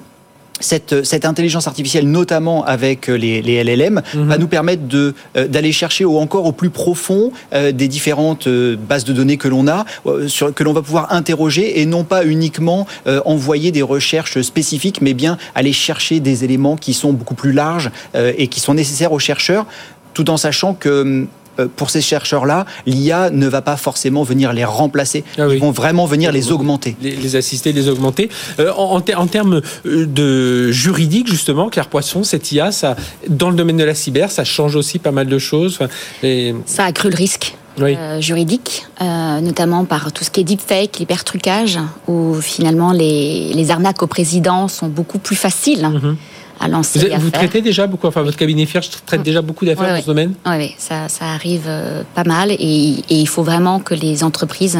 cette intelligence artificielle, notamment avec les LLM, va nous permettre d'aller chercher encore au plus profond des différentes bases de données que l'on a, que l'on va pouvoir interroger et non pas uniquement envoyer des recherches spécifiques, mais bien aller chercher des éléments qui sont beaucoup plus larges et qui sont nécessaires aux chercheurs, tout en sachant que pour ces chercheurs-là, l'IA ne va pas forcément venir les remplacer. Ils vont vraiment venir les augmenter. Les assister, les augmenter. En termes de juridique, justement, Claire Poisson, cette IA, dans le domaine de la cyber, ça change aussi pas mal de choses. Ça a accru le risque. Juridique, notamment par tout ce qui est deepfake, l'hypertrucage, où finalement les arnaques au président sont beaucoup plus faciles. À lancer vous traitez déjà beaucoup, enfin votre cabinet First traite déjà beaucoup d'affaires dans ce domaine? Oui, ça arrive pas mal et il faut vraiment que les entreprises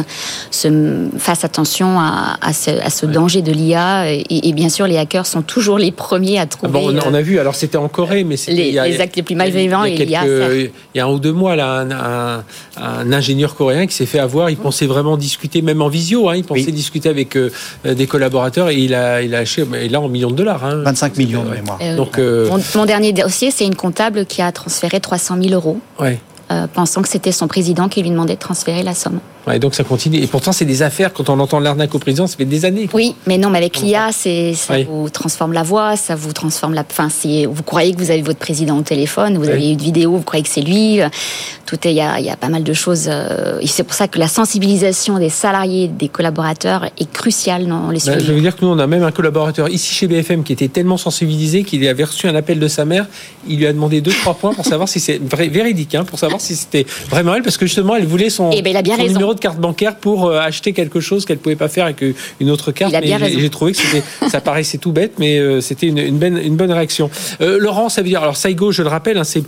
fassent attention à ce danger de l'IA et bien sûr les hackers sont toujours les premiers à trouver. On a vu, alors c'était en Corée, mais c'était les actes les plus malveillants il y a 1 ou 2 mois là, un ingénieur coréen qui s'est fait avoir, il pensait vraiment discuter, même en visio, il pensait discuter avec des collaborateurs et il a lâché, et là en millions de dollars. 25 millions de mémoire. Donc, mon dernier dossier, c'est une comptable qui a transféré 300 000 euros, pensant que c'était son président qui lui demandait de transférer la somme. Ouais, donc ça continue. Et pourtant, c'est des affaires, quand on entend l'arnaque au président, ça fait des années. Oui, mais non, mais avec l'IA, ça vous transforme la voix, ça vous transforme vous croyez que vous avez votre président au téléphone, vous avez une vidéo, vous croyez que c'est lui. Il y a pas mal de choses. Et c'est pour ça que la sensibilisation des salariés, des collaborateurs est cruciale dans les sujets. Je veux dire que nous, on a même un collaborateur ici chez BFM qui était tellement sensibilisé qu'il avait reçu un appel de sa mère. Il lui a demandé 2-3 points pour savoir si c'est véridique, pour savoir si c'était vraiment elle, parce que justement, elle voulait son numéro de carte bancaire pour acheter quelque chose qu'elle ne pouvait pas faire avec une autre carte. J'ai trouvé que ça paraissait tout bête, mais c'était une bonne réaction. Laurent, ça veut dire, alors Saigo, je le rappelle, c'est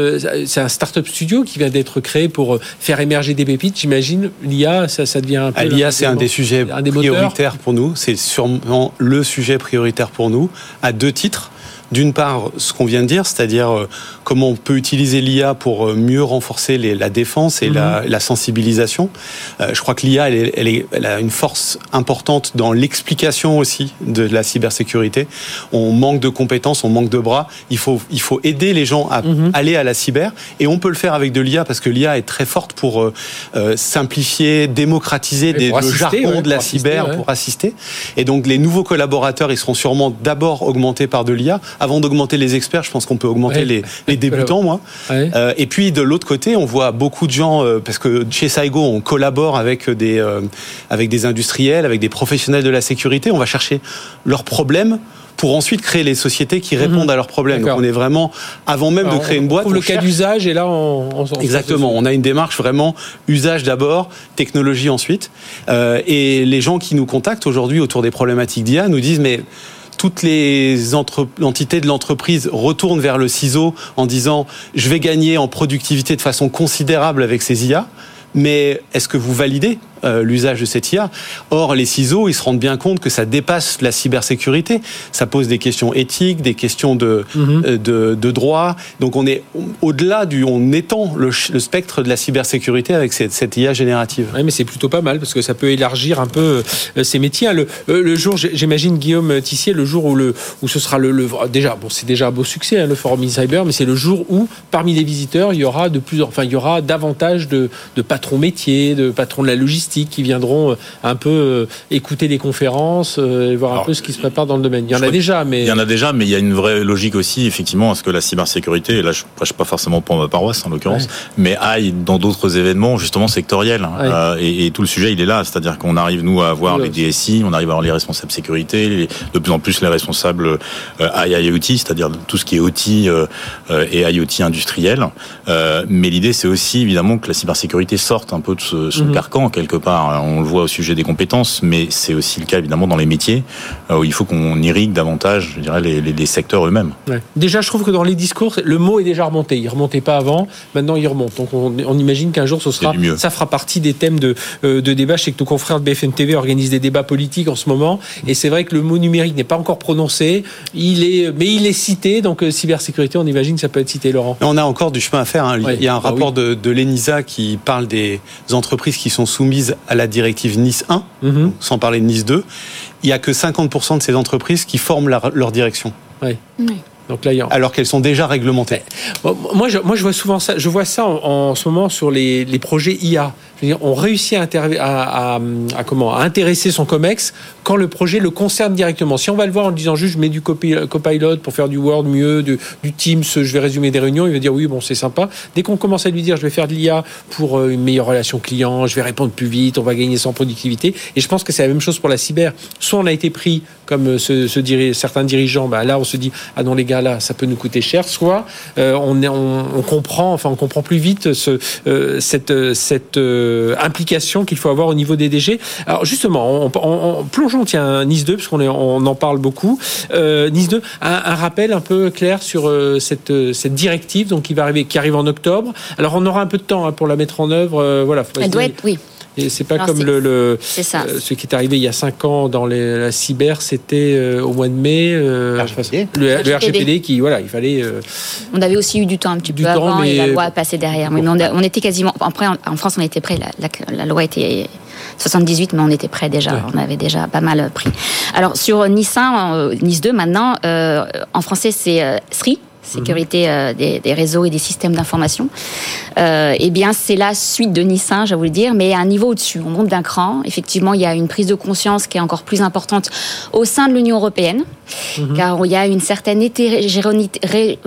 un start-up studio qui vient d'être créé pour faire émerger des pépites. J'imagine, l'IA, ça devient un peu... L'IA, c'est un des sujets prioritaires pour nous. C'est sûrement le sujet prioritaire pour nous, à 2 titres. D'une part, ce qu'on vient de dire, c'est-à-dire comment on peut utiliser l'IA pour mieux renforcer la défense et la sensibilisation. Je crois que l'IA, elle a une force importante dans l'explication aussi de la cybersécurité. On manque de compétences, on manque de bras. Il faut aider les gens à aller à la cyber, et on peut le faire avec de l'IA parce que l'IA est très forte pour simplifier, démocratiser le jargon de la cyber pour assister. Et donc les nouveaux collaborateurs, ils seront sûrement d'abord augmentés par de l'IA. avant d'augmenter les experts, je pense qu'on peut augmenter les débutants, moi. Ouais. Et puis de l'autre côté, on voit beaucoup de gens, parce que chez Saigo, on collabore avec des industriels, avec des professionnels de la sécurité. On va chercher leurs problèmes pour ensuite créer les sociétés qui répondent à leurs problèmes. Donc on est vraiment, avant même de créer une boîte... On trouve le cas d'usage et là on exactement, on a une démarche vraiment usage d'abord, technologie ensuite. Et les gens qui nous contactent aujourd'hui autour des problématiques d'IA nous disent mais... Toutes les entités de l'entreprise retournent vers le CISO en disant « je vais gagner en productivité de façon considérable avec ces IA ». Mais est-ce que vous validez l'usage de cette IA ? Or, les CISO, ils se rendent bien compte que ça dépasse la cybersécurité. Ça pose des questions éthiques, des questions de droit. Donc, on est au-delà on étend le spectre de la cybersécurité avec cette IA générative. Oui, mais c'est plutôt pas mal parce que ça peut élargir un peu ces métiers. Le jour, j'imagine, Guillaume Tissier, le jour où ce sera déjà, bon, c'est déjà un beau succès, le Forum Cyber, mais c'est le jour où, parmi les visiteurs, il y aura davantage de patrons métiers, de patrons de la logistique qui viendront un peu écouter les conférences et voir un peu ce qui se prépare dans le domaine. Il y en a déjà, mais il y a une vraie logique aussi, effectivement, à ce que la cybersécurité, et là je ne prêche pas forcément pour ma paroisse en l'occurrence, mais aille dans d'autres événements justement sectoriels. Et tout le sujet, il est là, c'est-à-dire qu'on arrive nous à avoir les DSI, on arrive à avoir les responsables sécurité, de plus en plus les responsables IoT, c'est-à-dire tout ce qui est OT et IoT industriel. Mais l'idée, c'est aussi évidemment que la cybersécurité sorte un peu de son carcan quelque part. On le voit au sujet des compétences, mais c'est aussi le cas évidemment dans les métiers où il faut qu'on irrigue davantage, je dirais, les secteurs eux-mêmes. Ouais. Déjà, je trouve que dans les discours, le mot est déjà remonté. Il remontait pas avant, maintenant il remonte. Donc on imagine qu'un jour ça fera partie des thèmes de débat. Je sais que nos confrères de BFM TV organisent des débats politiques en ce moment, et c'est vrai que le mot numérique n'est pas encore prononcé. Mais il est cité. Donc cybersécurité, on imagine que ça peut être cité, Laurent. On a encore du chemin à faire. Il y a un rapport de l'ENISA qui parle des entreprises qui sont soumises à la directive NIS 1, sans parler de NIS 2. Il n'y a que 50% de ces entreprises qui forment leur direction. Oui. Donc là, alors qu'elles sont déjà réglementées. Moi, je vois souvent ça. Je vois ça en ce moment sur les projets IA. Je veux dire, on réussit à intéresser son COMEX quand le projet le concerne directement. Si on va le voir en disant juste je mets du Copilot pour faire du Word mieux, du Teams, je vais résumer des réunions, il va dire oui, bon, c'est sympa. Dès qu'on commence à lui dire je vais faire de l'IA pour une meilleure relation client, je vais répondre plus vite, on va gagner sans productivité. Et je pense que c'est la même chose pour la cyber. Soit on a été pris comme certains dirigeants, là on se dit ah non les gars, là ça peut nous coûter cher. Soit on comprend plus vite cette implication qu'il faut avoir au niveau des DG. Alors justement, plongeons NIS 2 parce qu'on en parle beaucoup. NIS 2, un rappel un peu clair sur cette directive donc qui arrive en octobre. Alors on aura un peu de temps pour la mettre en œuvre. Elle doit être, oui. Et c'est pas comme ce qui est arrivé il y a 5 ans dans la cyber, c'était au mois de mai. Le RGPD qui, il fallait. On avait aussi eu du temps un petit peu avant et la loi a passé derrière. Mais on était quasiment. Après, en France, on était prêts. La loi était 78, mais on était prêts déjà. Ouais. On avait déjà pas mal pris. Alors sur NIS 1, NIS 2 maintenant, en français c'est SRI. Sécurité des réseaux et des systèmes d'information. Eh bien, c'est la suite de NIS 1, je vais vous le dire, mais à un niveau au-dessus. On monte d'un cran. Effectivement, il y a une prise de conscience qui est encore plus importante au sein de l'Union européenne, car il y a une certaine hétérogénéité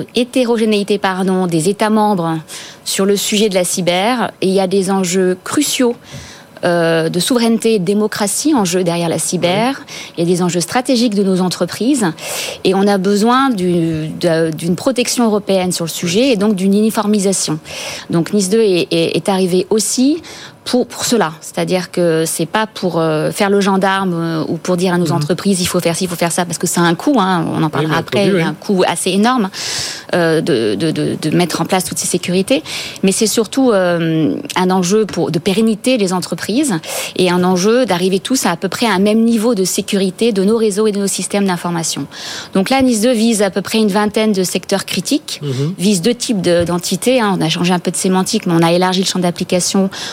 des États membres sur le sujet de la cyber, et il y a des enjeux cruciaux de souveraineté et de démocratie en jeu derrière la cyber. Il y a des enjeux stratégiques de nos entreprises et on a besoin d'une protection européenne sur le sujet et donc d'une uniformisation. Donc NIS 2 est arrivé aussi pour cela, c'est-à-dire que c'est pas pour faire le gendarme ou pour dire à nos entreprises il faut faire ci, il faut faire ça, parce que ça a un coût, on en parlera après, il y a un coût assez énorme de mettre en place toutes ces sécurités, mais c'est surtout un enjeu de pérennité des entreprises et un enjeu d'arriver tous à peu près à un même niveau de sécurité de nos réseaux et de nos systèmes d'information. Donc là, NIS 2 vise à peu près une vingtaine de secteurs critiques, vise 2 types d'entités, on a changé un peu de sémantique, mais on a élargi le champ d'application aux entités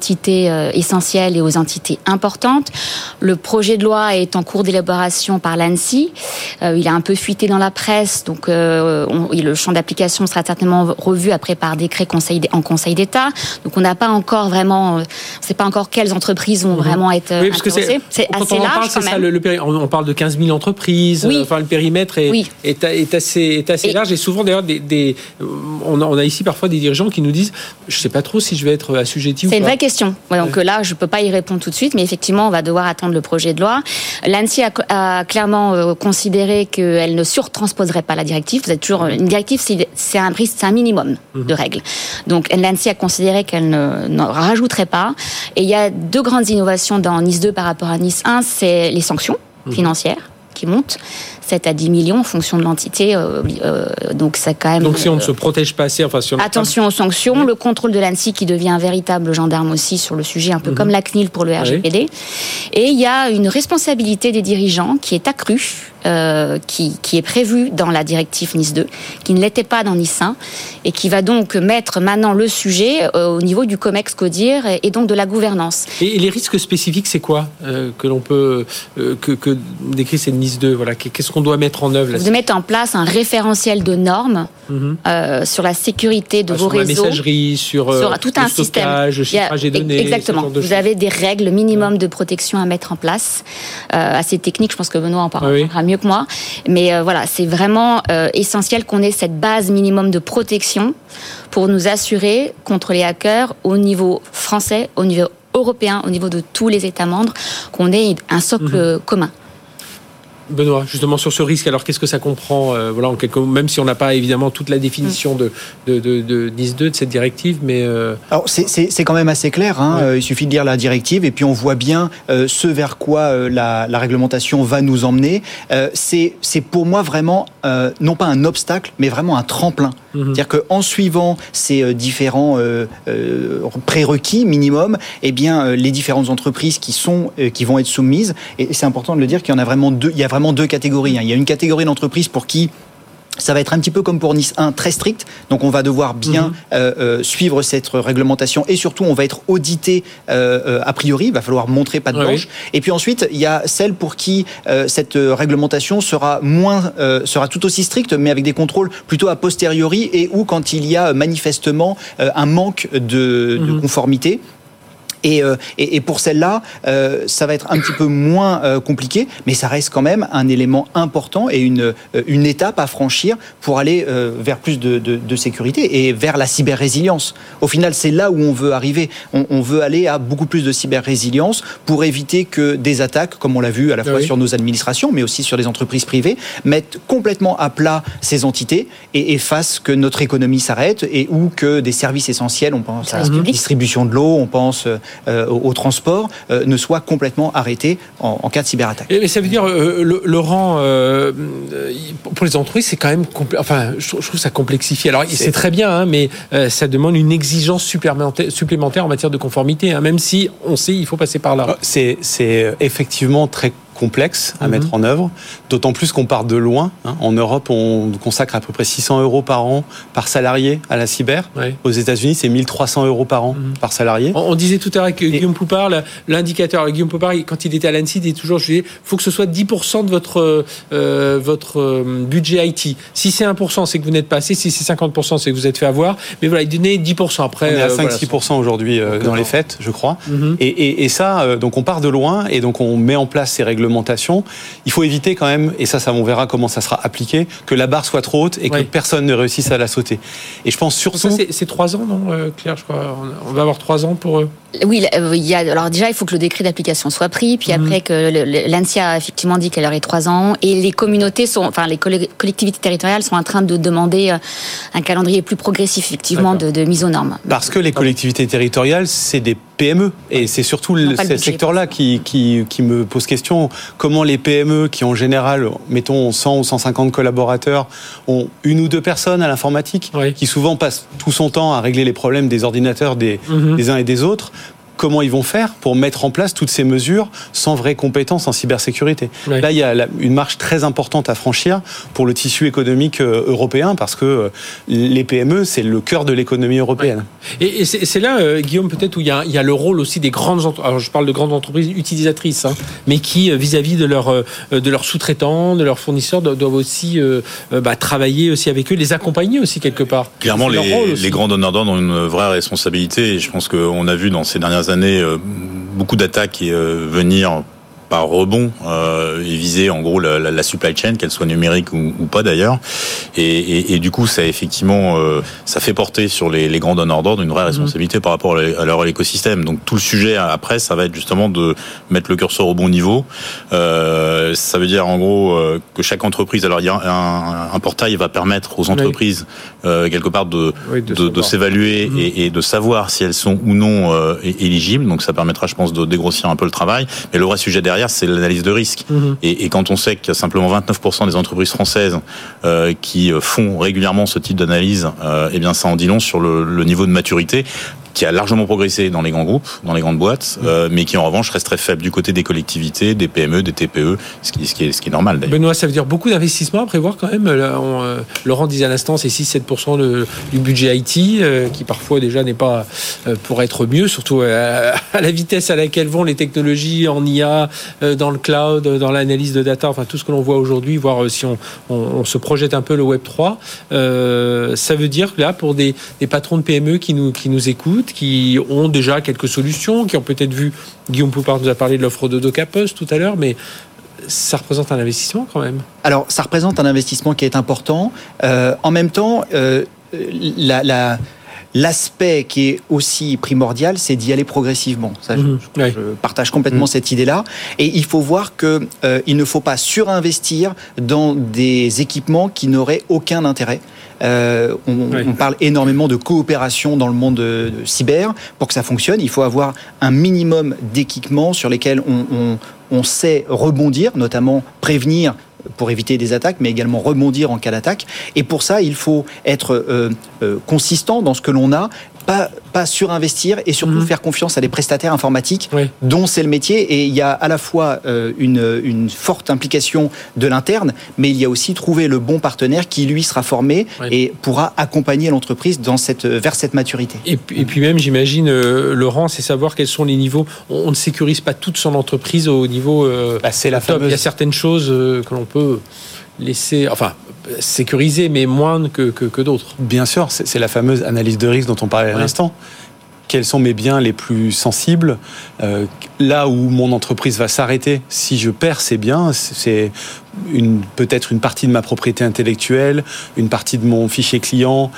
entités essentielles et aux entités importantes. Le projet de loi est en cours d'élaboration par l'ANSSI. Il a un peu fuité dans la presse, donc le champ d'application sera certainement revu après par décret en Conseil d'État. Donc on n'a pas encore vraiment, on ne sait pas encore quelles entreprises vont vraiment être intéressées. C'est assez large quand même. On parle de 15 000 entreprises. Oui. Enfin, le périmètre est assez large. Et souvent, d'ailleurs, on a ici parfois des dirigeants qui nous disent, je ne sais pas trop si je vais être assujetti ou pas. C'est une vraie question. Ouais, donc là, je ne peux pas y répondre tout de suite, mais effectivement, on va devoir attendre le projet de loi. L'ANSSI a clairement considéré qu'elle ne surtransposerait pas la directive. Vous êtes toujours une directive, c'est un minimum de règles. Donc l'ANSSI a considéré qu'elle n'en rajouterait pas. Et il y a deux grandes innovations dans NIS 2 par rapport à NIS 1, c'est les sanctions financières qui montent. 7 à 10 millions en fonction de l'entité. Donc, c'est quand même. Donc, si on ne se protège pas assez, enfin, si on attention aux sanctions, le contrôle de l'ANSSI qui devient un véritable gendarme aussi sur le sujet, un peu comme la CNIL pour le RGPD. Oui. Et il y a une responsabilité des dirigeants qui est accrue, qui est prévue dans la directive NIS 2, qui ne l'était pas dans NIS 1, et qui va donc mettre maintenant le sujet au niveau du COMEX CODIR et donc de la gouvernance. Et les risques spécifiques, c'est quoi que l'on peut que décrit cette NIS 2 ? Voilà, qu'est-ce qu'on doit mettre en œuvre? De mettre en place un référentiel de normes sur la sécurité de vos réseaux. Sur la messagerie, sur tout un stockage, système. Chiffrage des données. Exactement. Vous avez des règles minimum de protection à mettre en place. Assez technique, je pense que Benoît en parlera mieux que moi. Mais voilà, c'est vraiment essentiel qu'on ait cette base minimum de protection pour nous assurer contre les hackers au niveau français, au niveau européen, au niveau de tous les États membres, qu'on ait un socle commun. Benoît, justement sur ce risque, alors qu'est-ce que ça comprend voilà, en quelques mots, même si on n'a pas évidemment toute la définition de NIS 2, de cette directive, mais... Alors c'est quand même assez clair, hein. Il suffit de lire la directive et puis on voit bien ce vers quoi la réglementation va nous emmener. C'est pour moi vraiment, non pas un obstacle, mais vraiment un tremplin. C'est-à-dire qu'en suivant ces différents prérequis minimum, eh bien, les différentes entreprises qui vont être soumises, et c'est important de le dire qu'il y en a vraiment deux, il y a vraiment deux catégories. Il y a une catégorie d'entreprises pour qui ça va être un petit peu comme pour NIS 1, très strict. Donc, on va devoir bien suivre cette réglementation et surtout, on va être audité a priori. Il va falloir montrer patte blanche. Et puis ensuite, il y a celles pour qui cette réglementation sera tout aussi stricte, mais avec des contrôles plutôt a posteriori et où quand il y a manifestement un manque de conformité. Et pour celle-là, ça va être un petit peu moins compliqué, mais ça reste quand même un élément important et une étape à franchir pour aller vers plus de sécurité et vers la cyber-résilience. Au final, c'est là où on veut arriver. On veut aller à beaucoup plus de cyber-résilience pour éviter que des attaques, comme on l'a vu à la fois sur nos administrations, mais aussi sur les entreprises privées, mettent complètement à plat ces entités et fassent que notre économie s'arrête et ou que des services essentiels, on pense à la distribution de l'eau, on pense au transport, ne soit complètement arrêté en cas de cyberattaque. Mais ça veut dire, Laurent, pour les entreprises, c'est quand même je trouve ça complexifie. Alors, c'est très bien, hein, mais ça demande une exigence supplémentaire en matière de conformité, hein, même si on sait il faut passer par là. C'est effectivement très complexe à mettre en œuvre, d'autant plus qu'on part de loin. En Europe, on consacre à peu près 600 € par an par salarié à la cyber. Aux États-Unis, c'est 1300 € par an par salarié. On disait tout à l'heure que Guillaume Poupard, l'indicateur, Guillaume Poupard, quand il était à l'ANSSI, il disait toujours, il faut que ce soit 10% de votre budget IT. Si c'est 1%, c'est que vous n'êtes pas assez. Si c'est 50%, c'est que vous êtes fait avoir. Mais voilà, il donnait 10%. Après, on est à 5-6% aujourd'hui dans les faits, je crois. Et ça, donc on part de loin et donc on met en place ces règlementations. Il faut éviter quand même, et ça on verra comment ça sera appliqué, que la barre soit trop haute et que personne ne réussisse à la sauter. Et je pense surtout... Ça, c'est 3 ans, non, Claire, je crois. On va avoir 3 ans pour... Oui, alors déjà, il faut que le décret d'application soit pris, puis après que l'ANSSI a effectivement dit qu'elle aurait 3 ans, et les communautés les collectivités territoriales sont en train de demander un calendrier plus progressif, effectivement, de mise aux normes. Parce que les collectivités territoriales, c'est des PME, et c'est surtout ce secteur-là qui me pose question. Comment les PME, qui en général, mettons 100 ou 150 collaborateurs, ont 1 ou 2 personnes à l'informatique, qui souvent passent tout son temps à régler les problèmes des ordinateurs des uns et des autres, comment ils vont faire pour mettre en place toutes ces mesures sans vraie compétence en cybersécurité. Oui. Là, il y a une marche très importante à franchir pour le tissu économique européen parce que les PME, c'est le cœur de l'économie européenne. Oui. Et c'est là, Guillaume, peut-être où il y a le rôle aussi des grandes entreprises. Alors, je parle de grandes entreprises utilisatrices, mais qui, vis-à-vis de leurs sous-traitants, de leurs fournisseurs, doivent aussi travailler aussi avec eux, les accompagner aussi quelque part. Clairement, les grands donneurs d'ordre ont une vraie responsabilité. Et je pense qu'on a vu dans ces dernières années beaucoup d'attaques venir par rebond et viser en gros la supply chain, qu'elle soit numérique ou pas d'ailleurs, et du coup ça effectivement ça fait porter sur les grands donneurs d'ordre une vraie responsabilité par rapport à leur écosystème. Donc tout le sujet après ça va être justement de mettre le curseur au bon niveau. Ça veut dire en gros que chaque entreprise, alors il y a un portail va permettre aux entreprises quelque part de s'évaluer et de savoir si elles sont ou non éligibles. Donc ça permettra, je pense, de dégrossir un peu le travail. Mais le vrai sujet derrière, c'est l'analyse de risque. Et quand on sait qu'il y a simplement 29% des entreprises françaises qui font régulièrement ce type d'analyse, eh bien ça en dit long sur le niveau de maturité qui a largement progressé dans les grands groupes, dans les grandes boîtes, mais qui en revanche reste très faible du côté des collectivités, des PME, des TPE, ce qui est normal d'ailleurs. Benoît, ça veut dire beaucoup d'investissements à prévoir quand même. Laurent disait à l'instant, c'est 6-7% du budget IT, qui parfois déjà n'est pas pour être mieux, surtout à la vitesse à laquelle vont les technologies en IA, dans le cloud, dans l'analyse de data, enfin tout ce que l'on voit aujourd'hui, voir si on se projette un peu le Web 3. Ça veut dire que là, pour des patrons de PME qui nous écoutent, qui ont déjà quelques solutions, qui ont peut-être vu, Guillaume Poupard nous a parlé de l'offre de DocaPost tout à l'heure, mais ça représente un investissement quand même. Alors, ça représente un investissement qui est important. En même temps, l'aspect qui est aussi primordial, c'est d'y aller progressivement. Ça, je partage complètement cette idée-là. Et il faut voir qu'il ne faut pas surinvestir dans des équipements qui n'auraient aucun intérêt. On parle énormément de coopération dans le monde de cyber. Pour que ça fonctionne, il faut avoir un minimum d'équipements sur lesquels on sait rebondir, notamment prévenir pour éviter des attaques, mais également rebondir en cas d'attaque. Et pour ça, il faut être consistant dans ce que l'on a, pas surinvestir et surtout faire confiance à des prestataires informatiques dont c'est le métier. Et il y a à la fois une forte implication de l'interne, mais il y a aussi trouver le bon partenaire qui, lui, sera formé et pourra accompagner l'entreprise vers cette maturité. Et puis même, j'imagine, Laurent, c'est savoir quels sont les niveaux. On ne sécurise pas toute son entreprise au niveau c'est la top. Il y a certaines choses que l'on peut laisser, sécuriser, mais moins que d'autres. Bien sûr, c'est la fameuse analyse de risque dont on parlait à l'instant. Quels sont mes biens les plus sensibles, là où mon entreprise va s'arrêter si je perds ces biens, c'est peut-être une partie de ma propriété intellectuelle, une partie de mon fichier client,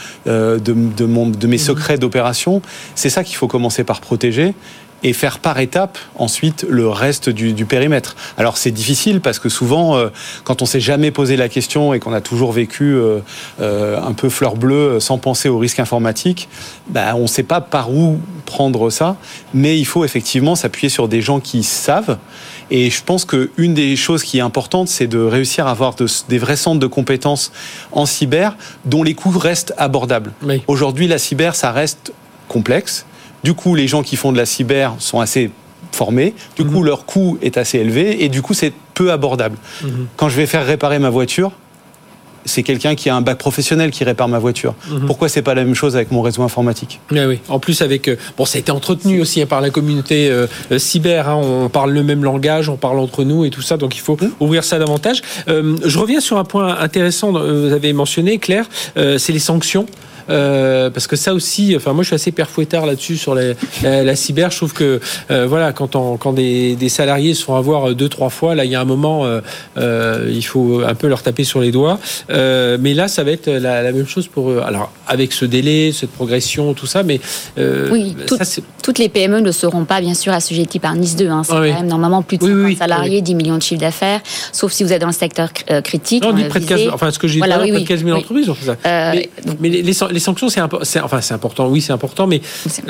de mes secrets d'opération. C'est ça qu'il faut commencer par protéger et faire par étapes ensuite le reste du périmètre. Alors c'est difficile parce que souvent, quand on s'est jamais posé la question et qu'on a toujours vécu un peu fleur bleue sans penser au risque informatique, on ne sait pas par où prendre ça, mais il faut effectivement s'appuyer sur des gens qui savent. Et je pense qu'une des choses qui est importante, c'est de réussir à avoir des vrais centres de compétences en cyber dont les coûts restent abordables. Oui. Aujourd'hui, la cyber, ça reste complexe. Du coup, les gens qui font de la cyber sont assez formés. Du coup, leur coût est assez élevé et du coup, c'est peu abordable. Quand je vais faire réparer ma voiture, c'est quelqu'un qui a un bac professionnel qui répare ma voiture. Pourquoi c'est pas la même chose avec mon réseau informatique ? Oui. En plus, ça a été entretenu aussi par la communauté cyber. On parle le même langage, on parle entre nous et tout ça. Donc, il faut ouvrir ça davantage. Je reviens sur un point intéressant que vous avez mentionné, Claire. C'est les sanctions. Parce que ça aussi, moi je suis assez père fouettard là-dessus sur la cyber. Je trouve que quand des salariés se font avoir 2-3 fois, là il y a un moment, il faut un peu leur taper sur les doigts. Mais là, ça va être la même chose pour eux. Alors avec ce délai, cette progression, tout ça, mais toutes les PME ne seront pas bien sûr assujetties par NIS 2. C'est quand même normalement plus de 50 salariés, 10 millions de chiffre d'affaires, sauf si vous êtes dans le secteur critique. Non, on dit près de 15, ce que j'ai dit, près de 15 000 entreprises. Mais les sanctions, c'est important. Oui, c'est important, mais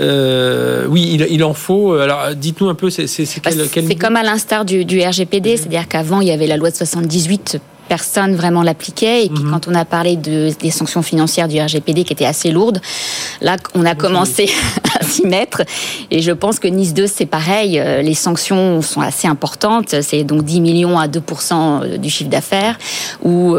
il en faut. Alors, dites-nous un peu, c'est comme à l'instar du RGPD, c'est-à-dire qu'avant, il y avait la loi de 78 personne vraiment l'appliquait. Et puis quand on a parlé des sanctions financières du RGPD qui étaient assez lourdes, là on a commencé à s'y mettre. Et je pense que Nice 2 c'est pareil, les sanctions sont assez importantes, c'est donc 10 millions à 2% du chiffre d'affaires, ou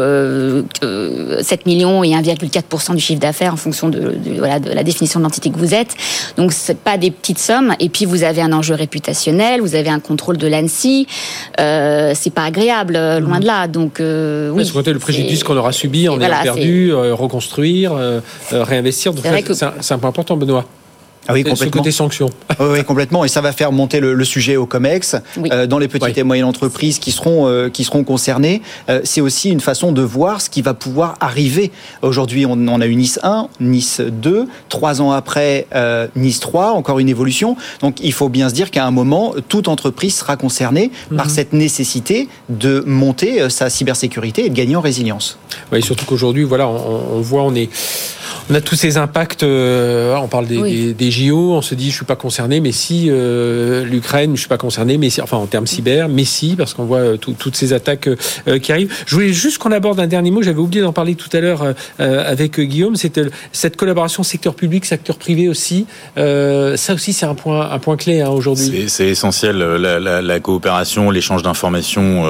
7 millions et 1,4% du chiffre d'affaires en fonction de la définition de l'entité que vous êtes. Donc c'est pas des petites sommes. Et puis vous avez un enjeu réputationnel, vous avez un contrôle de l'ANSSI, c'est pas agréable, loin de là. Donc oui. Sans compter le préjudice qu'on aura subi en ayant perdu, reconstruire, réinvestir. Donc c'est un point important, Benoît. Ah oui, complètement. Ce côté sanctions. Oui, complètement. Et ça va faire monter le sujet au COMEX, dans les petites et moyennes entreprises qui seront concernées. C'est aussi une façon de voir ce qui va pouvoir arriver. Aujourd'hui, on a eu Nice 1, Nice 2, 3 ans après, Nice 3, encore une évolution. Donc, il faut bien se dire qu'à un moment, toute entreprise sera concernée par cette nécessité de monter sa cybersécurité et de gagner en résilience. Oui, surtout qu'aujourd'hui, voilà, on voit, on a tous ces impacts, on parle des JO, on se dit je suis pas concerné, mais si l'Ukraine, je suis pas concerné, mais si, enfin en termes cyber, mais si, parce qu'on voit toutes ces attaques qui arrivent. Je voulais juste qu'on aborde un dernier mot, j'avais oublié d'en parler tout à l'heure avec Guillaume, c'était cette collaboration secteur public, secteur privé aussi. Ça aussi c'est un point clé aujourd'hui. C'est essentiel, la coopération, l'échange d'informations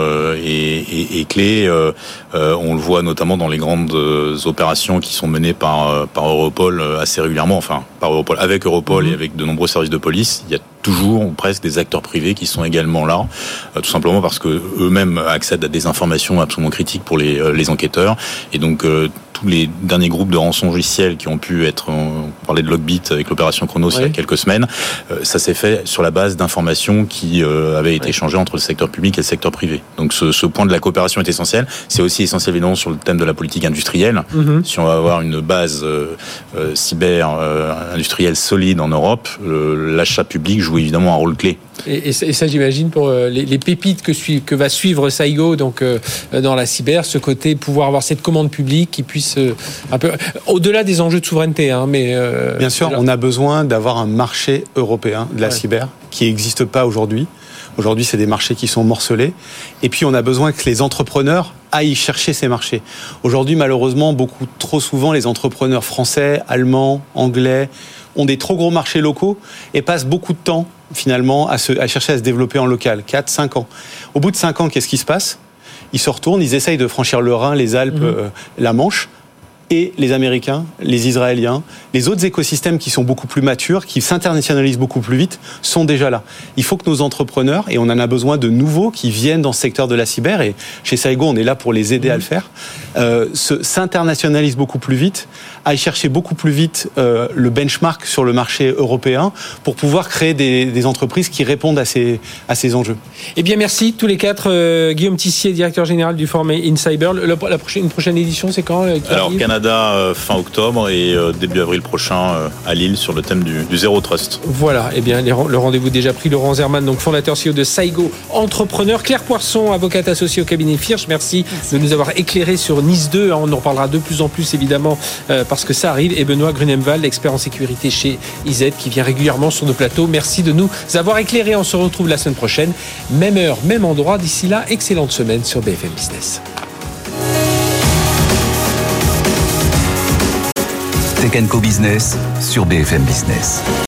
est clé. On le voit notamment dans les grandes opérations qui sont menées par Europol assez régulièrement, enfin par Europol, avec Europol et avec de nombreux services de police. Il y a toujours ou presque des acteurs privés qui sont également là, tout simplement parce que eux-mêmes accèdent à des informations absolument critiques pour les enquêteurs. Et donc tous les derniers groupes de rançongiciels qui ont pu être, on parlait de Logbit avec l'opération Chronos il y a quelques semaines, ça s'est fait sur la base d'informations qui avaient été échangées entre le secteur public et le secteur privé. Donc ce point de la coopération est essentiel. C'est aussi essentiel évidemment sur le thème de la politique industrielle. Si on va avoir une base cyber industrielle solide en Europe, l'achat public joue évidemment un rôle clé. Et ça, j'imagine, pour les pépites que va suivre Saigo donc, dans la cyber, ce côté, pouvoir avoir cette commande publique qui puisse un peu... Au-delà des enjeux de souveraineté, mais... Bien sûr, on a besoin d'avoir un marché européen de la cyber qui n'existe pas aujourd'hui. Aujourd'hui, c'est des marchés qui sont morcelés. Et puis, on a besoin que les entrepreneurs aillent chercher ces marchés. Aujourd'hui, malheureusement, trop souvent, les entrepreneurs français, allemands, anglais ont des trop gros marchés locaux et passent beaucoup de temps, finalement, à chercher à se développer en local. 4, 5 ans. Au bout de 5 ans, qu'est-ce qui se passe ? Ils se retournent, ils essayent de franchir le Rhin, les Alpes, la Manche. Et les Américains, les Israéliens, les autres écosystèmes qui sont beaucoup plus matures, qui s'internationalisent beaucoup plus vite, sont déjà là. Il faut que nos entrepreneurs, et on en a besoin de nouveaux qui viennent dans ce secteur de la cyber, et chez Saigo, on est là pour les aider à le faire, s'internationalisent beaucoup plus vite, aillent chercher beaucoup plus vite le benchmark sur le marché européen pour pouvoir créer des entreprises qui répondent à ces enjeux. Eh bien, merci tous les quatre. Guillaume Tissier, directeur général du Forum InCyber. Une prochaine édition, c'est quand Alors, Canada, fin octobre et début avril prochain à Lille sur le thème du Zero Trust. Voilà, eh bien, le rendez-vous déjà pris. Laurent Zerman, donc fondateur CEO de Saigo, entrepreneur. Claire Poisson, avocate associée au cabinet Firsch. Merci de nous avoir éclairé sur Nice 2. On en parlera de plus en plus, évidemment, parce que ça arrive. Et Benoît Grunemwald, expert en sécurité chez IZ, qui vient régulièrement sur nos plateaux. Merci de nous avoir éclairés. On se retrouve la semaine prochaine. Même heure, même endroit. D'ici là, excellente semaine sur BFM Business. Tech & Co Business sur BFM Business.